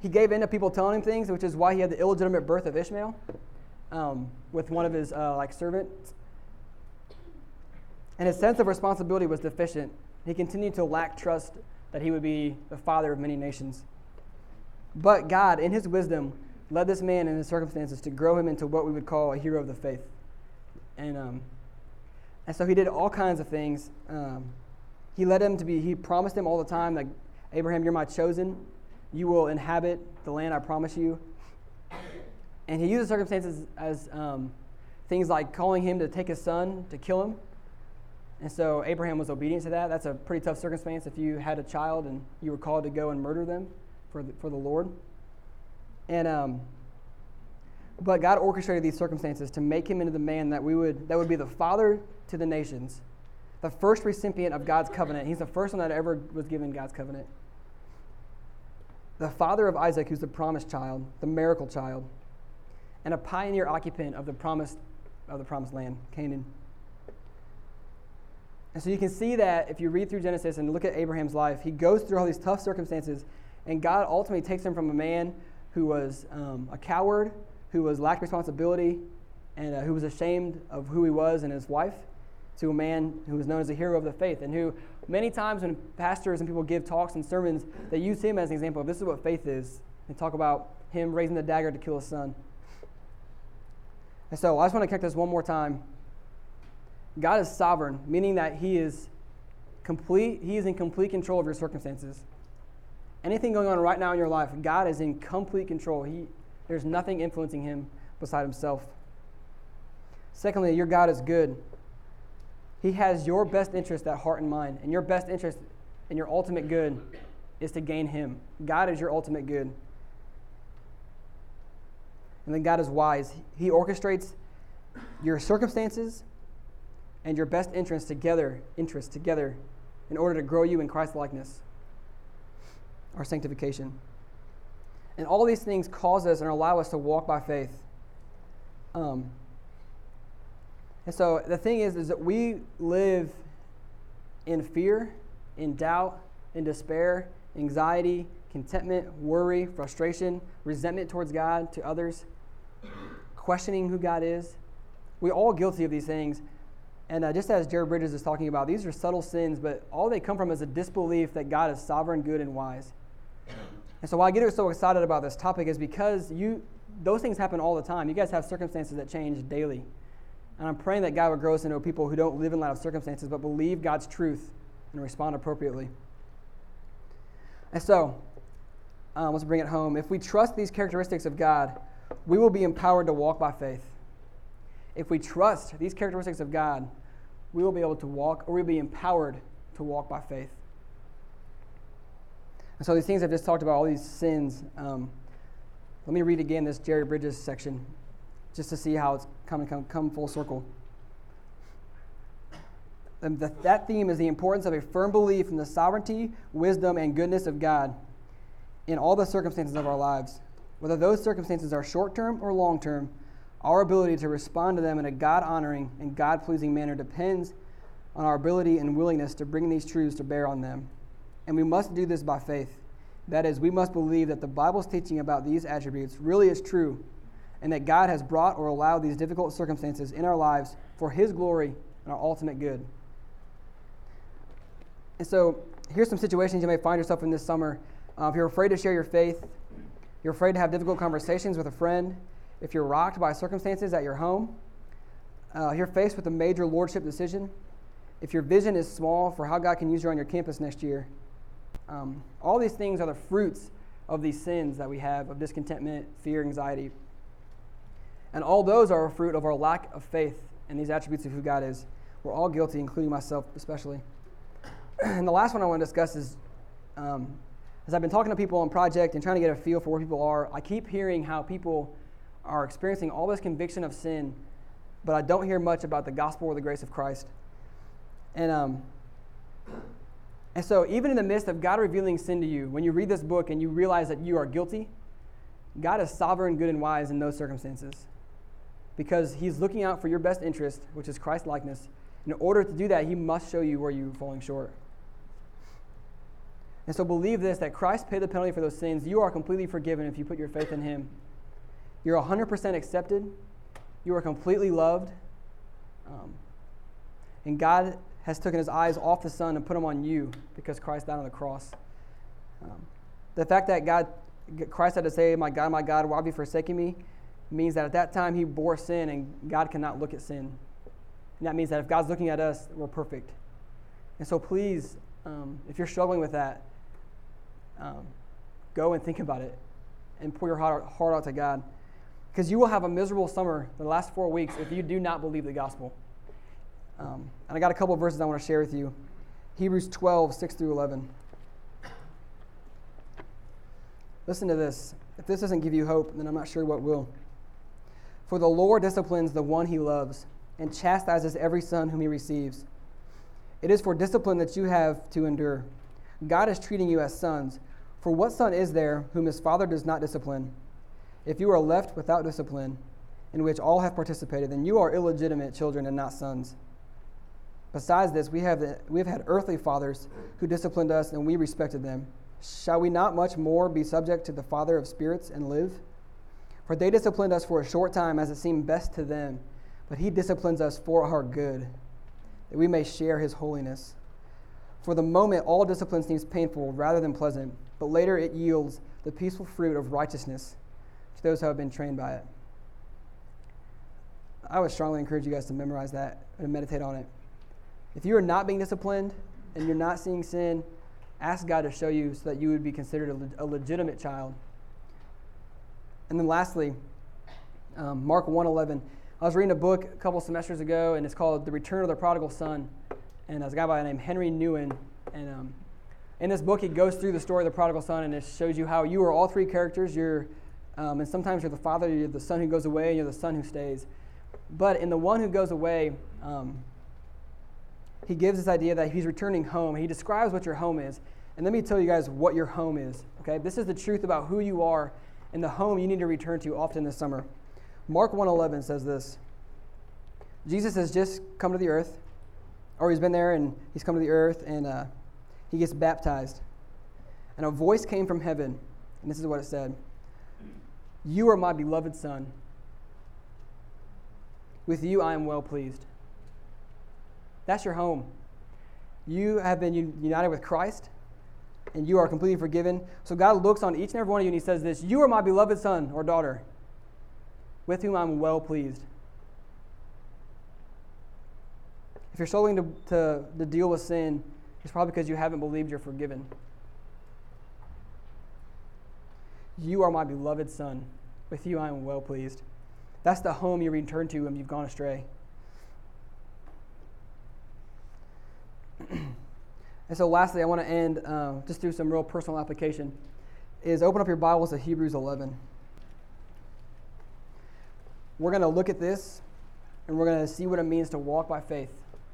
he gave in to people telling him things, which is why he had the illegitimate birth of Ishmael um, with one of his uh, like servants. And his sense of responsibility was deficient. He continued to lack trust that he would be the father of many nations. But God, in his wisdom, led this man in his circumstances to grow him into what we would call a hero of the faith. And um, and so he did all kinds of things. Um, he led him to be, he promised him all the time that, Abraham, you're my chosen. You will inhabit the land I promise you. And he used the circumstances as um, things like calling him to take his son to kill him. And so Abraham was obedient to that. That's a pretty tough circumstance if you had a child and you were called to go and murder them for the, for the Lord. And um, but God orchestrated these circumstances to make him into the man that we would that would be the father to the nations, the first recipient of God's covenant. He's the first one that ever was given God's covenant. The father of Isaac, who's the promised child, the miracle child, and a pioneer occupant of the promised of the promised land, Canaan. And so you can see that if you read through Genesis and look at Abraham's life, he goes through all these tough circumstances, and God ultimately takes him from a man who was um, a coward, who was lacked responsibility, and uh, who was ashamed of who he was and his wife, to a man who was known as a hero of the faith, and who many times when pastors and people give talks and sermons, they use him as an example of this is what faith is. They talk about him raising the dagger to kill his son. And so I just want to connect this one more time. God is sovereign, meaning that he is complete, he is in complete control of your circumstances. Anything going on right now in your life, God is in complete control. He, there's nothing influencing him beside himself. Secondly, your God is good. He has your best interest at heart and mind, and your best interest and your ultimate good is to gain him. God is your ultimate good. And then God is wise. He orchestrates your circumstances and your best interests together, interests together in order to grow you in Christ's likeness, our sanctification. And all these things cause us and allow us to walk by faith. Um, and so the thing is, is that we live in fear, in doubt, in despair, anxiety, contentment, worry, frustration, resentment towards God, to others, questioning who God is. We're all guilty of these things. And uh, just as Jared Bridges is talking about, these are subtle sins, but all they come from is a disbelief that God is sovereign, good, and wise. And so why I get so excited about this topic is because you those things happen all the time. You guys have circumstances that change daily. And I'm praying that God would grow us into people who don't live in light of circumstances, but believe God's truth and respond appropriately. And so, um, let's bring it home. If we trust these characteristics of God, we will be empowered to walk by faith. If we trust these characteristics of God, we will be able to walk, or we'll be empowered to walk by faith. And so these things I've just talked about, all these sins, um, let me read again this Jerry Bridges section, just to see how it's come, come, come full circle. And the, that theme is the importance of a firm belief in the sovereignty, wisdom, and goodness of God in all the circumstances of our lives. Whether those circumstances are short-term or long-term, our ability to respond to them in a God-honoring and God-pleasing manner depends on our ability and willingness to bring these truths to bear on them. And we must do this by faith. That is, we must believe that the Bible's teaching about these attributes really is true, and that God has brought or allowed these difficult circumstances in our lives for his glory and our ultimate good. And so here's some situations you may find yourself in this summer. Uh, if you're afraid to share your faith, you're afraid to have difficult conversations with a friend, if you're rocked by circumstances at your home, uh, you're faced with a major lordship decision, if your vision is small for how God can use you on your campus next year, um, all these things are the fruits of these sins that we have of discontentment, fear, anxiety. And all those are a fruit of our lack of faith in these attributes of who God is. We're all guilty, including myself especially. And the last one I want to discuss is, um, as I've been talking to people on Project and trying to get a feel for where people are, I keep hearing how people are experiencing all this conviction of sin, but I don't hear much about the gospel or the grace of Christ. And um, and so even in the midst of God revealing sin to you, when you read this book and you realize that you are guilty, God is sovereign, good, and wise in those circumstances, because he's looking out for your best interest, which is Christ likeness. In order to do that, he must show you where you're falling short. And so believe this, that Christ paid the penalty for those sins. You are completely forgiven if you put your faith in him. You're one hundred percent accepted. You are completely loved. Um, and God has taken his eyes off the Son and put them on you because Christ died on the cross. Um, the fact that God, Christ had to say, my God, my God, why have you forsaken me? Means that at that time he bore sin and God cannot look at sin. And that means that if God's looking at us, we're perfect. And so please, um, if you're struggling with that, um, go and think about it and pour your heart, heart out to God. Because you will have a miserable summer the last four weeks if you do not believe the gospel. Um, and I got a couple of verses I want to share with you. Hebrews twelve, six through eleven. Listen to this. If this doesn't give you hope, then I'm not sure what will. For the Lord disciplines the one he loves and chastises every son whom he receives. It is for discipline that you have to endure. God is treating you as sons. For what son is there whom his father does not discipline? If you are left without discipline, in which all have participated, then you are illegitimate children and not sons. Besides this, we have, the, we have had earthly fathers who disciplined us, and we respected them. Shall we not much more be subject to the Father of spirits and live? For they disciplined us for a short time as it seemed best to them, but he disciplines us for our good, that we may share his holiness. For the moment, all discipline seems painful rather than pleasant, but later it yields the peaceful fruit of righteousness to those who have been trained by it. I would strongly encourage you guys to memorize that and meditate on it. If you are not being disciplined and you're not seeing sin, ask God to show you so that you would be considered a, le- a legitimate child. And then lastly, um, Mark one eleven. I was reading a book a couple semesters ago, and it's called The Return of the Prodigal Son. And there's a guy by the name Henry Newen. And um, in this book, he goes through the story of the prodigal son, and it shows you how you are all three characters. You're, um, and sometimes you're the father, you're the son who goes away, and you're the son who stays. But in the one who goes away, um, he gives this idea that he's returning home. He describes what your home is. And let me tell you guys what your home is. Okay, this is the truth about who you are and the home you need to return to often this summer. Mark one eleven says this. Jesus has just come to the earth, or he's been there and he's come to the earth, and uh, he gets baptized. And a voice came from heaven, and this is what it said. You are my beloved son. With you I am well pleased. That's your home. You have been united with Christ, and you are completely forgiven. So God looks on each and every one of you, and he says this, you are my beloved son or daughter, with whom I'm well pleased. If you're struggling to, to, to deal with sin, it's probably because you haven't believed you're forgiven. You are my beloved son. With you I am well pleased. That's the home you return to when you've gone astray. And so lastly, I want to end uh, just through some real personal application, is open up your Bibles to Hebrews eleven. We're going to look at this, and we're going to see what it means to walk by faith.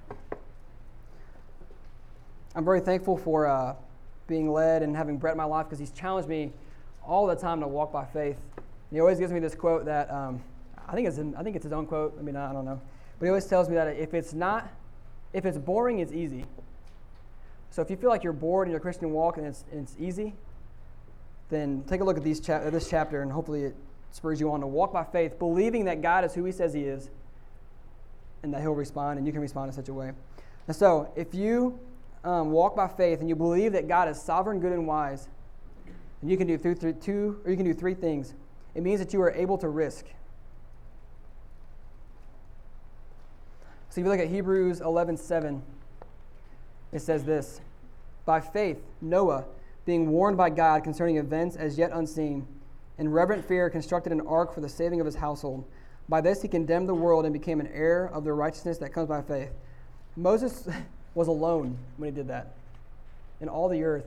I'm very thankful for uh, being led and having Brett in my life, because he's challenged me all the time to walk by faith. And he always gives me this quote that, um, I think it's in, I think it's his own quote, I mean, I don't know. But he always tells me that if it's not, if it's boring, it's easy. So if you feel like you're bored in your Christian walk and it's, and it's easy, then take a look at these cha- this chapter, and hopefully it spurs you on to walk by faith, believing that God is who he says he is, and that he'll respond, and you can respond in such a way. And so if you um, walk by faith and you believe that God is sovereign, good, and wise, and you can do th- th- two, or you can do three things. It means that you are able to risk. So if you look at Hebrews eleven seven, it says this, by faith, Noah, being warned by God concerning events as yet unseen, in reverent fear constructed an ark for the saving of his household. By this he condemned the world and became an heir of the righteousness that comes by faith. Moses was alone when he did that. In all the earth,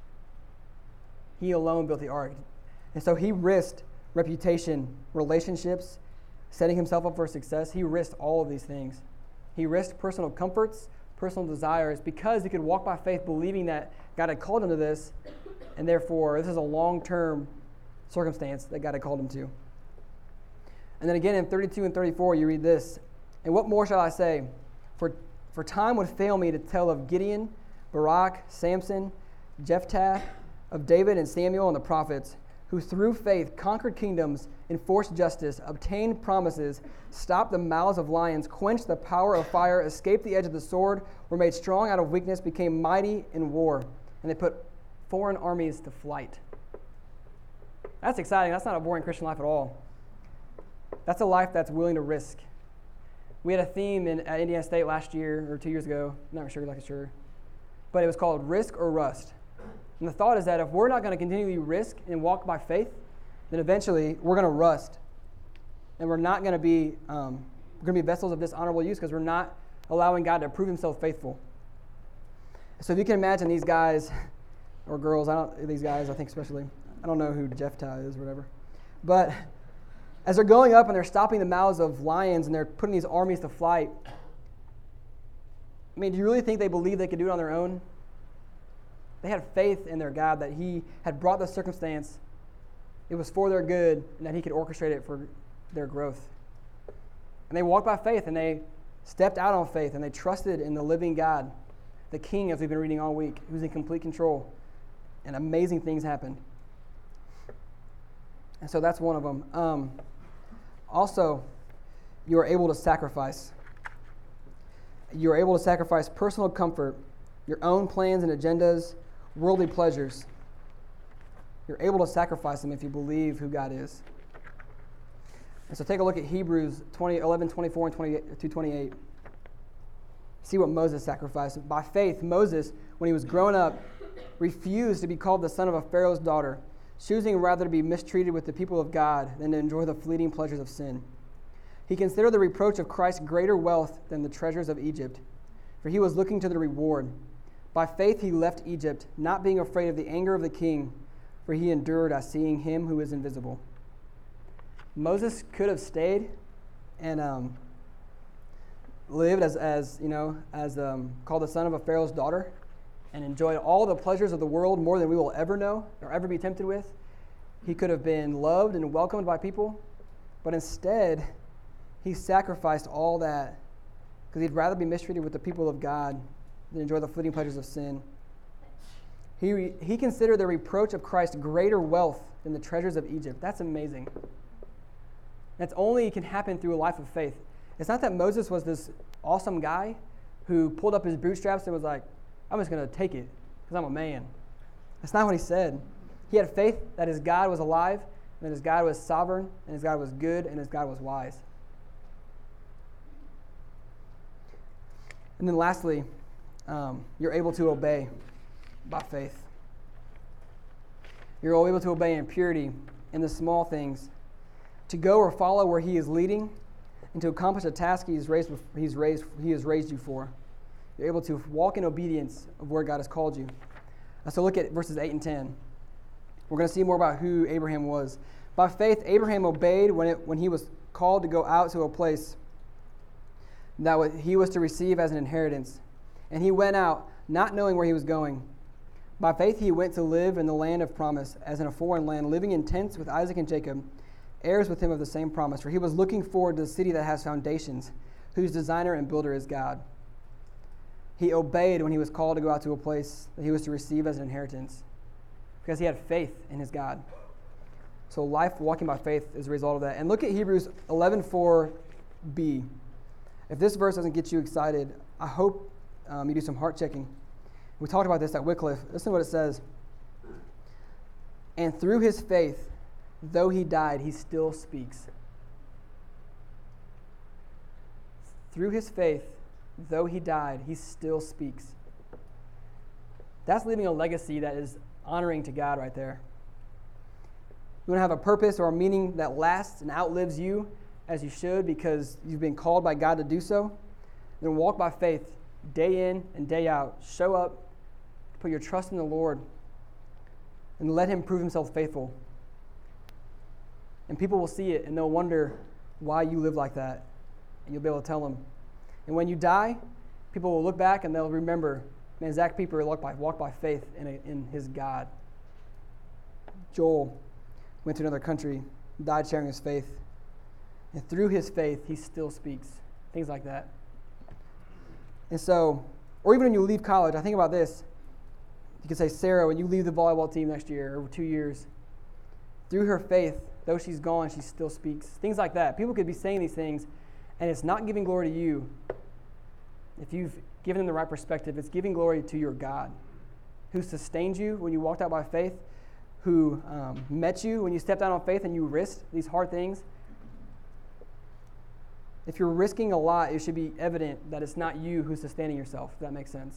he alone built the ark. And so he risked reputation, relationships, setting himself up for success. He risked all of these things. He risked personal comforts, personal desires, because he could walk by faith believing that God had called him to this, and therefore this is a long-term circumstance that God had called him to. And then again in thirty-two and thirty-four you read this, and what more shall I say? For, for time would fail me to tell of Gideon, Barak, Samson, Jephthah, of David and Samuel and the prophets, who through faith conquered kingdoms, enforced justice, obtained promises, stopped the mouths of lions, quenched the power of fire, escaped the edge of the sword, were made strong out of weakness, became mighty in war, and they put foreign armies to flight. That's exciting. That's not a boring Christian life at all. That's a life that's willing to risk. We had a theme in, at Indiana State last year, or two years ago, I'm not sure, like sure, but it was called Risk or Rust. And the thought is that if we're not going to continually risk and walk by faith, then eventually we're going to rust. And we're not going to be um, we're going to be vessels of dishonorable use because we're not allowing God to prove himself faithful. So if you can imagine these guys, or girls, I don't these guys, I think especially, I don't know who Jephthah is or whatever. But as they're going up and they're stopping the mouths of lions and they're putting these armies to flight, I mean, do you really think they believed they could do it on their own? They had faith in their God that he had brought the circumstance, it was for their good, and that he could orchestrate it for their growth. And they walked by faith, and they stepped out on faith, and they trusted in the living God, the King, as we've been reading all week, who's in complete control. And amazing things happened. And so that's one of them. Um, also, you are able to sacrifice. You are able to sacrifice personal comfort, your own plans and agendas, worldly pleasures. You're able to sacrifice them if you believe who God is. And so take a look at Hebrews eleven, twenty-four and twenty-eight, to twenty-eight. See what Moses sacrificed. By faith, Moses, when he was grown up, refused to be called the son of a Pharaoh's daughter, choosing rather to be mistreated with the people of God than to enjoy the fleeting pleasures of sin. He considered the reproach of Christ greater wealth than the treasures of Egypt, for he was looking to the reward. By faith he left Egypt, not being afraid of the anger of the king, for he endured as seeing him who is invisible. Moses could have stayed and um, lived as, as you know, as um, called the son of a Pharaoh's daughter, and enjoyed all the pleasures of the world more than we will ever know or ever be tempted with. He could have been loved and welcomed by people, but instead he sacrificed all that because he'd rather be mistreated with the people of God than enjoy the fleeting pleasures of sin. He, he considered the reproach of Christ greater wealth than the treasures of Egypt. That's amazing. That's only can happen through a life of faith. It's not that Moses was this awesome guy who pulled up his bootstraps and was like, I'm just going to take it because I'm a man. That's not what he said. He had faith that his God was alive, and that his God was sovereign, and his God was good, and his God was wise. And then lastly, um, you're able to obey by faith. You're able to obey in purity in the small things, to go or follow where he is leading, and to accomplish a task he has raised, he's raised, he has raised you for. You're able to walk in obedience of where God has called you. Uh, so look at verses eight and ten. We're going to see more about who Abraham was. By faith, Abraham obeyed when, it, when he was called to go out to a place that he was to receive as an inheritance. And he went out, not knowing where he was going. By faith, he went to live in the land of promise, as in a foreign land, living in tents with Isaac and Jacob, heirs with him of the same promise. For he was looking forward to the city that has foundations, whose designer and builder is God. He obeyed when he was called to go out to a place that he was to receive as an inheritance, because he had faith in his God. So life walking by faith is a result of that. And look at Hebrews eleven four b. If this verse doesn't get you excited, I hope um, you do some heart checking. We talked about this at Wycliffe. Listen to what it says. And through his faith, though he died, he still speaks. Through his faith, though he died, he still speaks. That's leaving a legacy that is honoring to God right there. You want to have a purpose or a meaning that lasts and outlives you as you should because you've been called by God to do so, then walk by faith day in and day out. Show up, put your trust in the Lord, and let him prove himself faithful. And people will see it and they'll wonder why you live like that. And you'll be able to tell them. And when you die, people will look back and they'll remember, man, Zach Pieper walked by, walked by faith in, a, in his God. Joel went to another country, died sharing his faith. And through his faith, he still speaks. Things like that. And so, or even when you leave college, I think about this. You could say, Sarah, when you leave the volleyball team next year or two years, through her faith, though she's gone, she still speaks. Things like that. People could be saying these things, and it's not giving glory to you. If you've given them the right perspective, it's giving glory to your God, who sustained you when you walked out by faith, who um, met you when you stepped out on faith and you risked these hard things. If you're risking a lot, it should be evident that it's not you who's sustaining yourself, if that makes sense.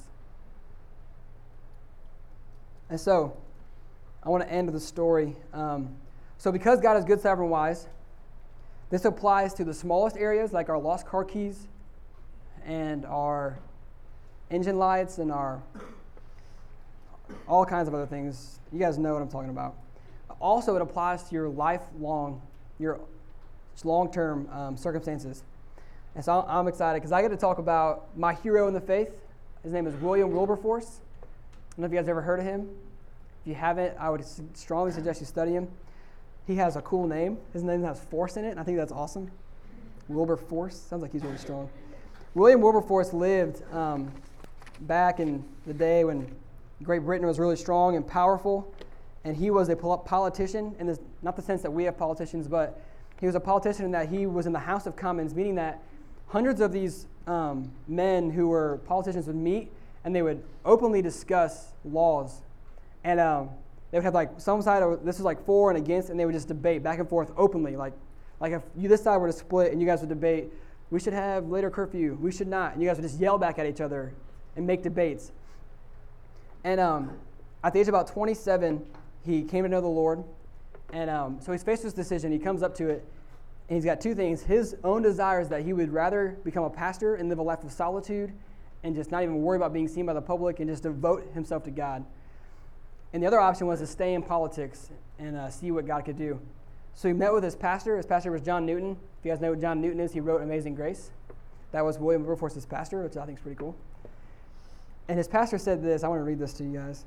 And so, I want to end with a story. Um, so because God is good, sovereign, wise, this applies to the smallest areas like our lost car keys and our engine lights and our all kinds of other things. You guys know what I'm talking about. Also, it applies to your lifelong, your long-term um, circumstances. And so I'm excited because I get to talk about my hero in the faith. His name is William Wilberforce. I don't know if you guys ever heard of him. If you haven't, I would strongly suggest you study him. He has a cool name. His name has force in it, and I think that's awesome. Wilberforce. Sounds like he's really strong. William Wilberforce lived um, back in the day when Great Britain was really strong and powerful, and he was a politician, in this, not the sense that we have politicians, but he was a politician in that he was in the House of Commons, meaning that hundreds of these um, men who were politicians would meet, and they would openly discuss laws. And um, they would have like some side, of, this was like for and against, and they would just debate back and forth openly. Like, like if you this side were to split and you guys would debate, we should have later curfew, we should not. And you guys would just yell back at each other and make debates. And um, at the age of about twenty-seven, he came to know the Lord. And um, so he's faced with this decision. He comes up to it, and he's got two things. His own desires that he would rather become a pastor and live a life of solitude and just not even worry about being seen by the public and just devote himself to God. And the other option was to stay in politics and uh, see what God could do. So he met with his pastor. His pastor was John Newton. If you guys know what John Newton is, he wrote Amazing Grace. That was William Wilberforce's pastor, which I think is pretty cool. And his pastor said this. I want to read this to you guys.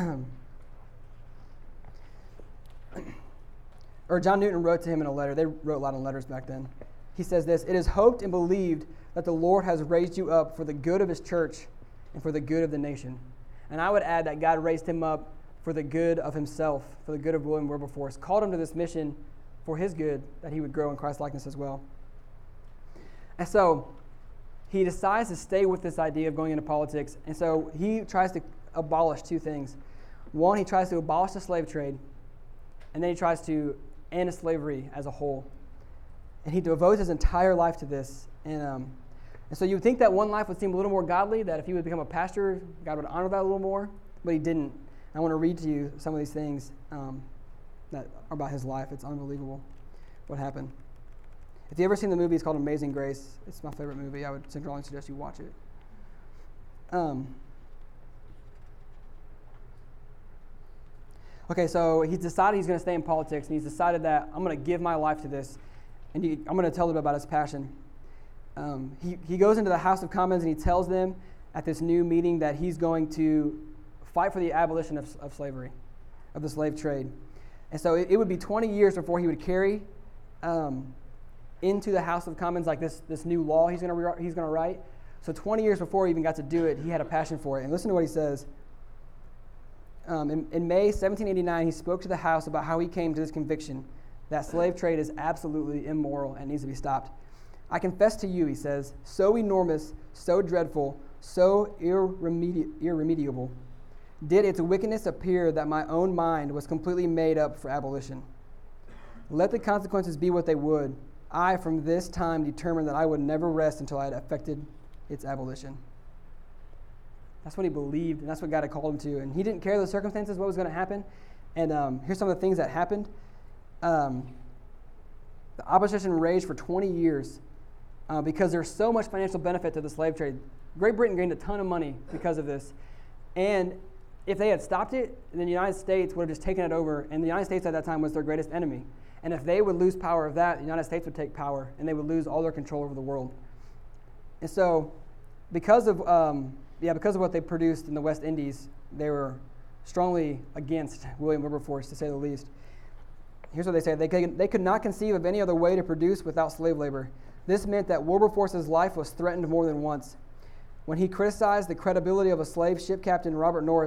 Or John Newton wrote to him in a letter. They wrote a lot of letters back then. He says this, "It is hoped and believed that the Lord has raised you up for the good of his church and for the good of the nation." And I would add that God raised him up for the good of himself, for the good of William Wilberforce, called him to this mission for his good, that he would grow in Christ likeness as well. And so he decides to stay with this idea of going into politics. And so he tries to abolish two things. One, he tries to abolish the slave trade, and then he tries to end slavery as a whole. And he devotes his entire life to this. And, um, and so you would think that one life would seem a little more godly, that if he would become a pastor, God would honor that a little more, but he didn't. I want to read to you some of these things um, that are about his life. It's unbelievable what happened. If you've ever seen the movie, it's called Amazing Grace. It's my favorite movie. I would strongly suggest you watch it. Um, okay, so he's decided he's going to stay in politics, and he's decided that I'm going to give my life to this, and he, I'm going to tell them about his passion. Um, he, he goes into the House of Commons, and he tells them at this new meeting that he's going to fight for the abolition of, of slavery, of the slave trade. And so it, it would be twenty years before he would carry um, into the House of Commons like this, this new law he's going to he's going to write. So twenty years before he even got to do it, he had a passion for it. And listen to what he says. Um, in, in May seventeen eighty-nine, he spoke to the House about how he came to this conviction that slave trade is absolutely immoral and needs to be stopped. "I confess to you," he says, "so enormous, so dreadful, so irremedi- irremediable, did its wickedness appear that my own mind was completely made up for abolition. Let the consequences be what they would, I from this time determined that I would never rest until I had effected its abolition." That's what he believed, and that's what God had called him to. And he didn't care the circumstances, what was going to happen. And um, here's some of the things that happened. Um, the opposition raged for twenty years uh, because there's so much financial benefit to the slave trade. Great Britain gained a ton of money because of this. And if they had stopped it, then the United States would have just taken it over, and the United States at that time was their greatest enemy. And if they would lose power of that, the United States would take power, and they would lose all their control over the world. And so, because of um, yeah, because of what they produced in the West Indies, they were strongly against William Wilberforce, to say the least. Here's what they say: they could, they could not conceive of any other way to produce without slave labor. This meant that Wilberforce's life was threatened more than once. When he criticized the credibility of a slave ship captain, Robert Norris,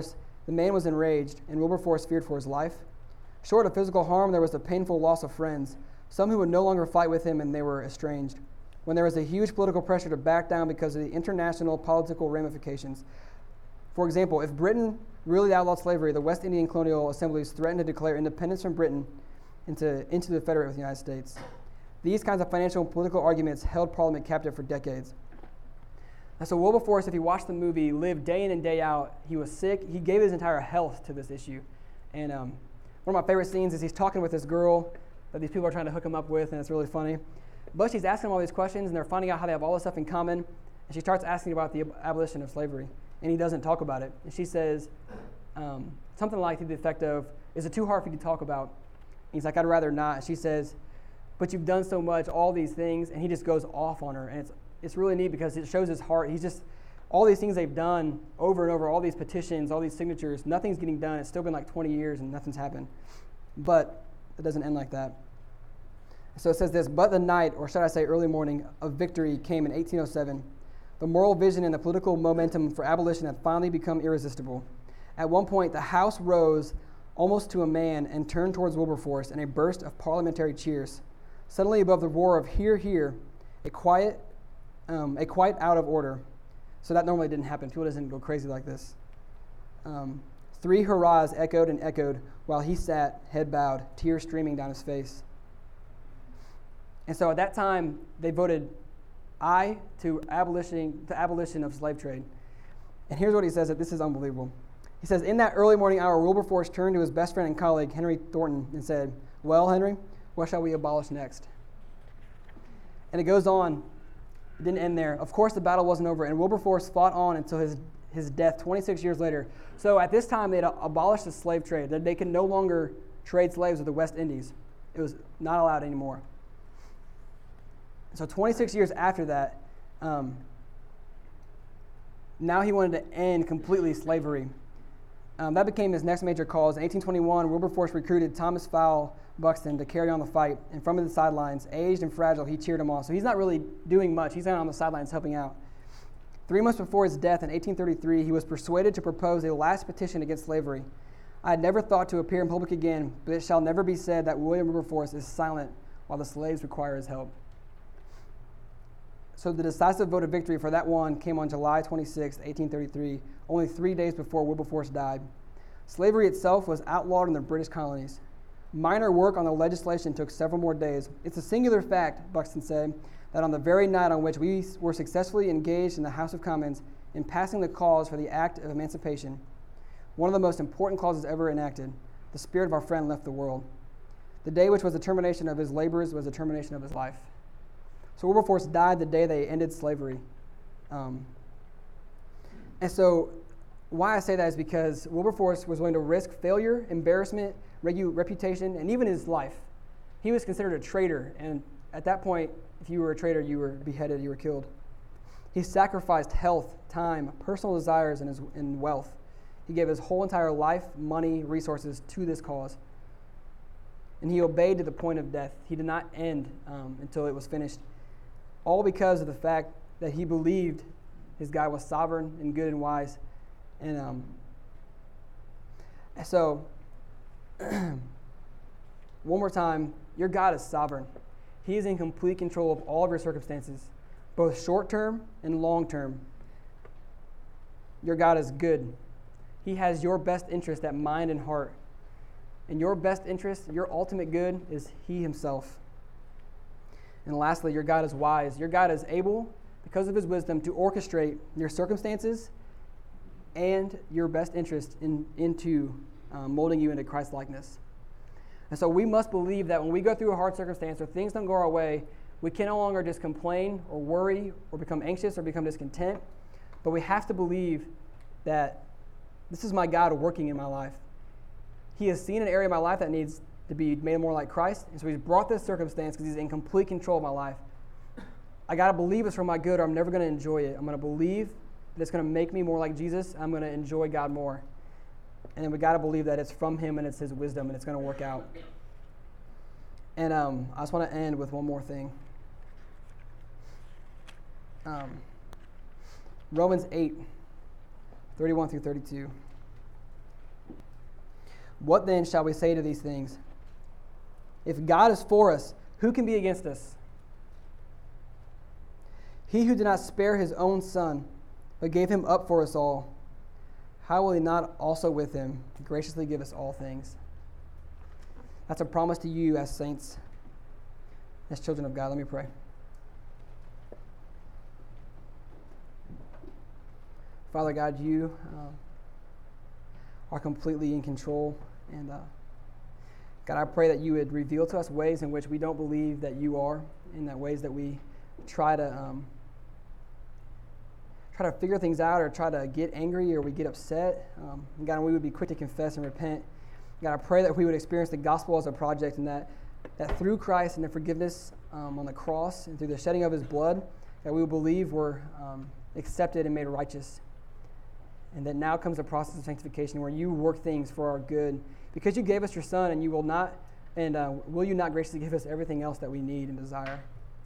The man was enraged, and Wilberforce feared for his life. Short of physical harm, there was the painful loss of friends, some who would no longer fight with him, and they were estranged. When there was a huge political pressure to back down because of the international political ramifications. For example, if Britain really outlawed slavery, the West Indian colonial assemblies threatened to declare independence from Britain into, into the Federate with the United States. These kinds of financial and political arguments held Parliament captive for decades. And so Wilberforce, if you watch the movie, lived day in and day out. He was sick. He gave his entire health to this issue. And um, one of my favorite scenes is he's talking with this girl that these people are trying to hook him up with, and it's really funny. But she's asking him all these questions, and they're finding out how they have all this stuff in common. And she starts asking about the ab- abolition of slavery, and he doesn't talk about it. And she says um, something like to the effect of, "Is it too hard for you to talk about?" And he's like, "I'd rather not." And she says, "But you've done so much, all these things," and he just goes off on her. And it's it's really neat because it shows his heart. He's just, all these things they've done over and over, all these petitions, all these signatures, nothing's getting done. It's still been like twenty years and nothing's happened. But it doesn't end like that. So it says this, "But the night, or should I say early morning, of victory came in eighteen oh seven. The moral vision and the political momentum for abolition had finally become irresistible. At one point, the House rose almost to a man and turned towards Wilberforce in a burst of parliamentary cheers. Suddenly, above the roar of 'hear, hear,' a quiet, um, a quite out of order." So that normally didn't happen. People didn't go crazy like this. Um, three hurrahs echoed and echoed while he sat, head bowed, tears streaming down his face. And so at that time, they voted aye to abolition, to abolition of slave trade. And here's what he says, that this is unbelievable. He says, "In that early morning hour, Wilberforce turned to his best friend and colleague, Henry Thornton, and said, 'Well, Henry, what shall we abolish next?'" And it goes on. It didn't end there. Of course, the battle wasn't over, and Wilberforce fought on until his, his death twenty-six years later. So at this time, they had abolished the slave trade. That they could no longer trade slaves with the West Indies. It was not allowed anymore. So twenty-six years after that, um, now he wanted to end completely slavery. Um, that became his next major cause. In eighteen twenty-one, Wilberforce recruited Thomas Fowle Buxton to carry on the fight, and from the sidelines, aged and fragile, he cheered him on. So he's not really doing much. He's not on the sidelines helping out. Three months before his death in eighteen thirty-three, he was persuaded to propose a last petition against slavery. "I had never thought to appear in public again, but it shall never be said that William Wilberforce is silent while the slaves require his help." So the decisive vote of victory for that one came on July twenty-sixth, eighteen thirty-three, only three days before Wilberforce died. Slavery itself was outlawed in the British colonies. Minor work on the legislation took several more days. "It's a singular fact," Buxton said, "that on the very night on which we were successfully engaged in the House of Commons in passing the cause for the Act of Emancipation, one of the most important clauses ever enacted, the spirit of our friend left the world. The day which was the termination of his labors was the termination of his life." So Wilberforce died the day they ended slavery. Um, and so why I say that is because Wilberforce was willing to risk failure, embarrassment, regu- reputation, and even his life. He was considered a traitor, and at that point, if you were a traitor, you were beheaded, you were killed. He sacrificed health, time, personal desires, and, his, and wealth. He gave his whole entire life, money, resources to this cause. And he obeyed to the point of death. He did not end um, until it was finished. All because of the fact that he believed his God was sovereign and good and wise. And um, so, one more time, your God is sovereign. He is in complete control of all of your circumstances, both short-term and long-term. Your God is good. He has your best interest at mind and heart. And your best interest, your ultimate good, is He Himself. And lastly, your God is wise. Your God is able, because of His wisdom, to orchestrate your circumstances and your best interest in, into um, molding you into Christ-likeness. And so we must believe that when we go through a hard circumstance or things don't go our way, we can no longer just complain or worry or become anxious or become discontent, but we have to believe that this is my God working in my life. He has seen an area of my life that needs to be made more like Christ, and so He's brought this circumstance because He's in complete control of my life. I got to believe it's for my good or I'm never going to enjoy it. I'm going to believe that it's going to make me more like Jesus. I'm going to enjoy God more. And then we got to believe that it's from Him and it's His wisdom and it's going to work out. And um, I just want to end with one more thing. Um, Romans eight, thirty-one through thirty-two. What then shall we say to these things? If God is for us, who can be against us? He who did not spare his own son, but gave him up for us all, how will he not also with him graciously give us all things? That's a promise to you as saints, as children of God. Let me pray. Father God, you uh, are completely in control. And uh, God, I pray that you would reveal to us ways in which we don't believe that you are, in that ways that we try to um, try to figure things out or try to get angry or we get upset. Um, and God, we would be quick to confess and repent. God, I pray that we would experience the gospel as a project, and that, that through Christ and the forgiveness um, on the cross and through the shedding of his blood, that we would believe we're um, accepted and made righteous. And that now comes a process of sanctification where you work things for our good. Because you gave us your son, and you will not, and uh, will you not graciously give us everything else that we need and desire?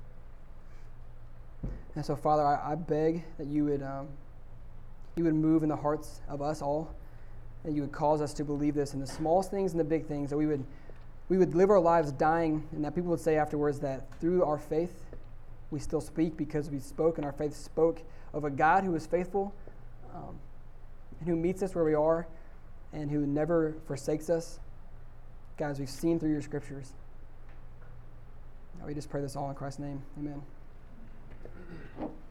And so, Father, I, I beg that you would um, you would move in the hearts of us all, that you would cause us to believe this in the smallest things and the big things, that we would we would live our lives dying, and that people would say afterwards that through our faith we still speak because we spoke, and our faith spoke of a God who is faithful um, and who meets us where we are and who never forsakes us. God, as we've seen through your scriptures. Now we just pray this all in Christ's name. Amen.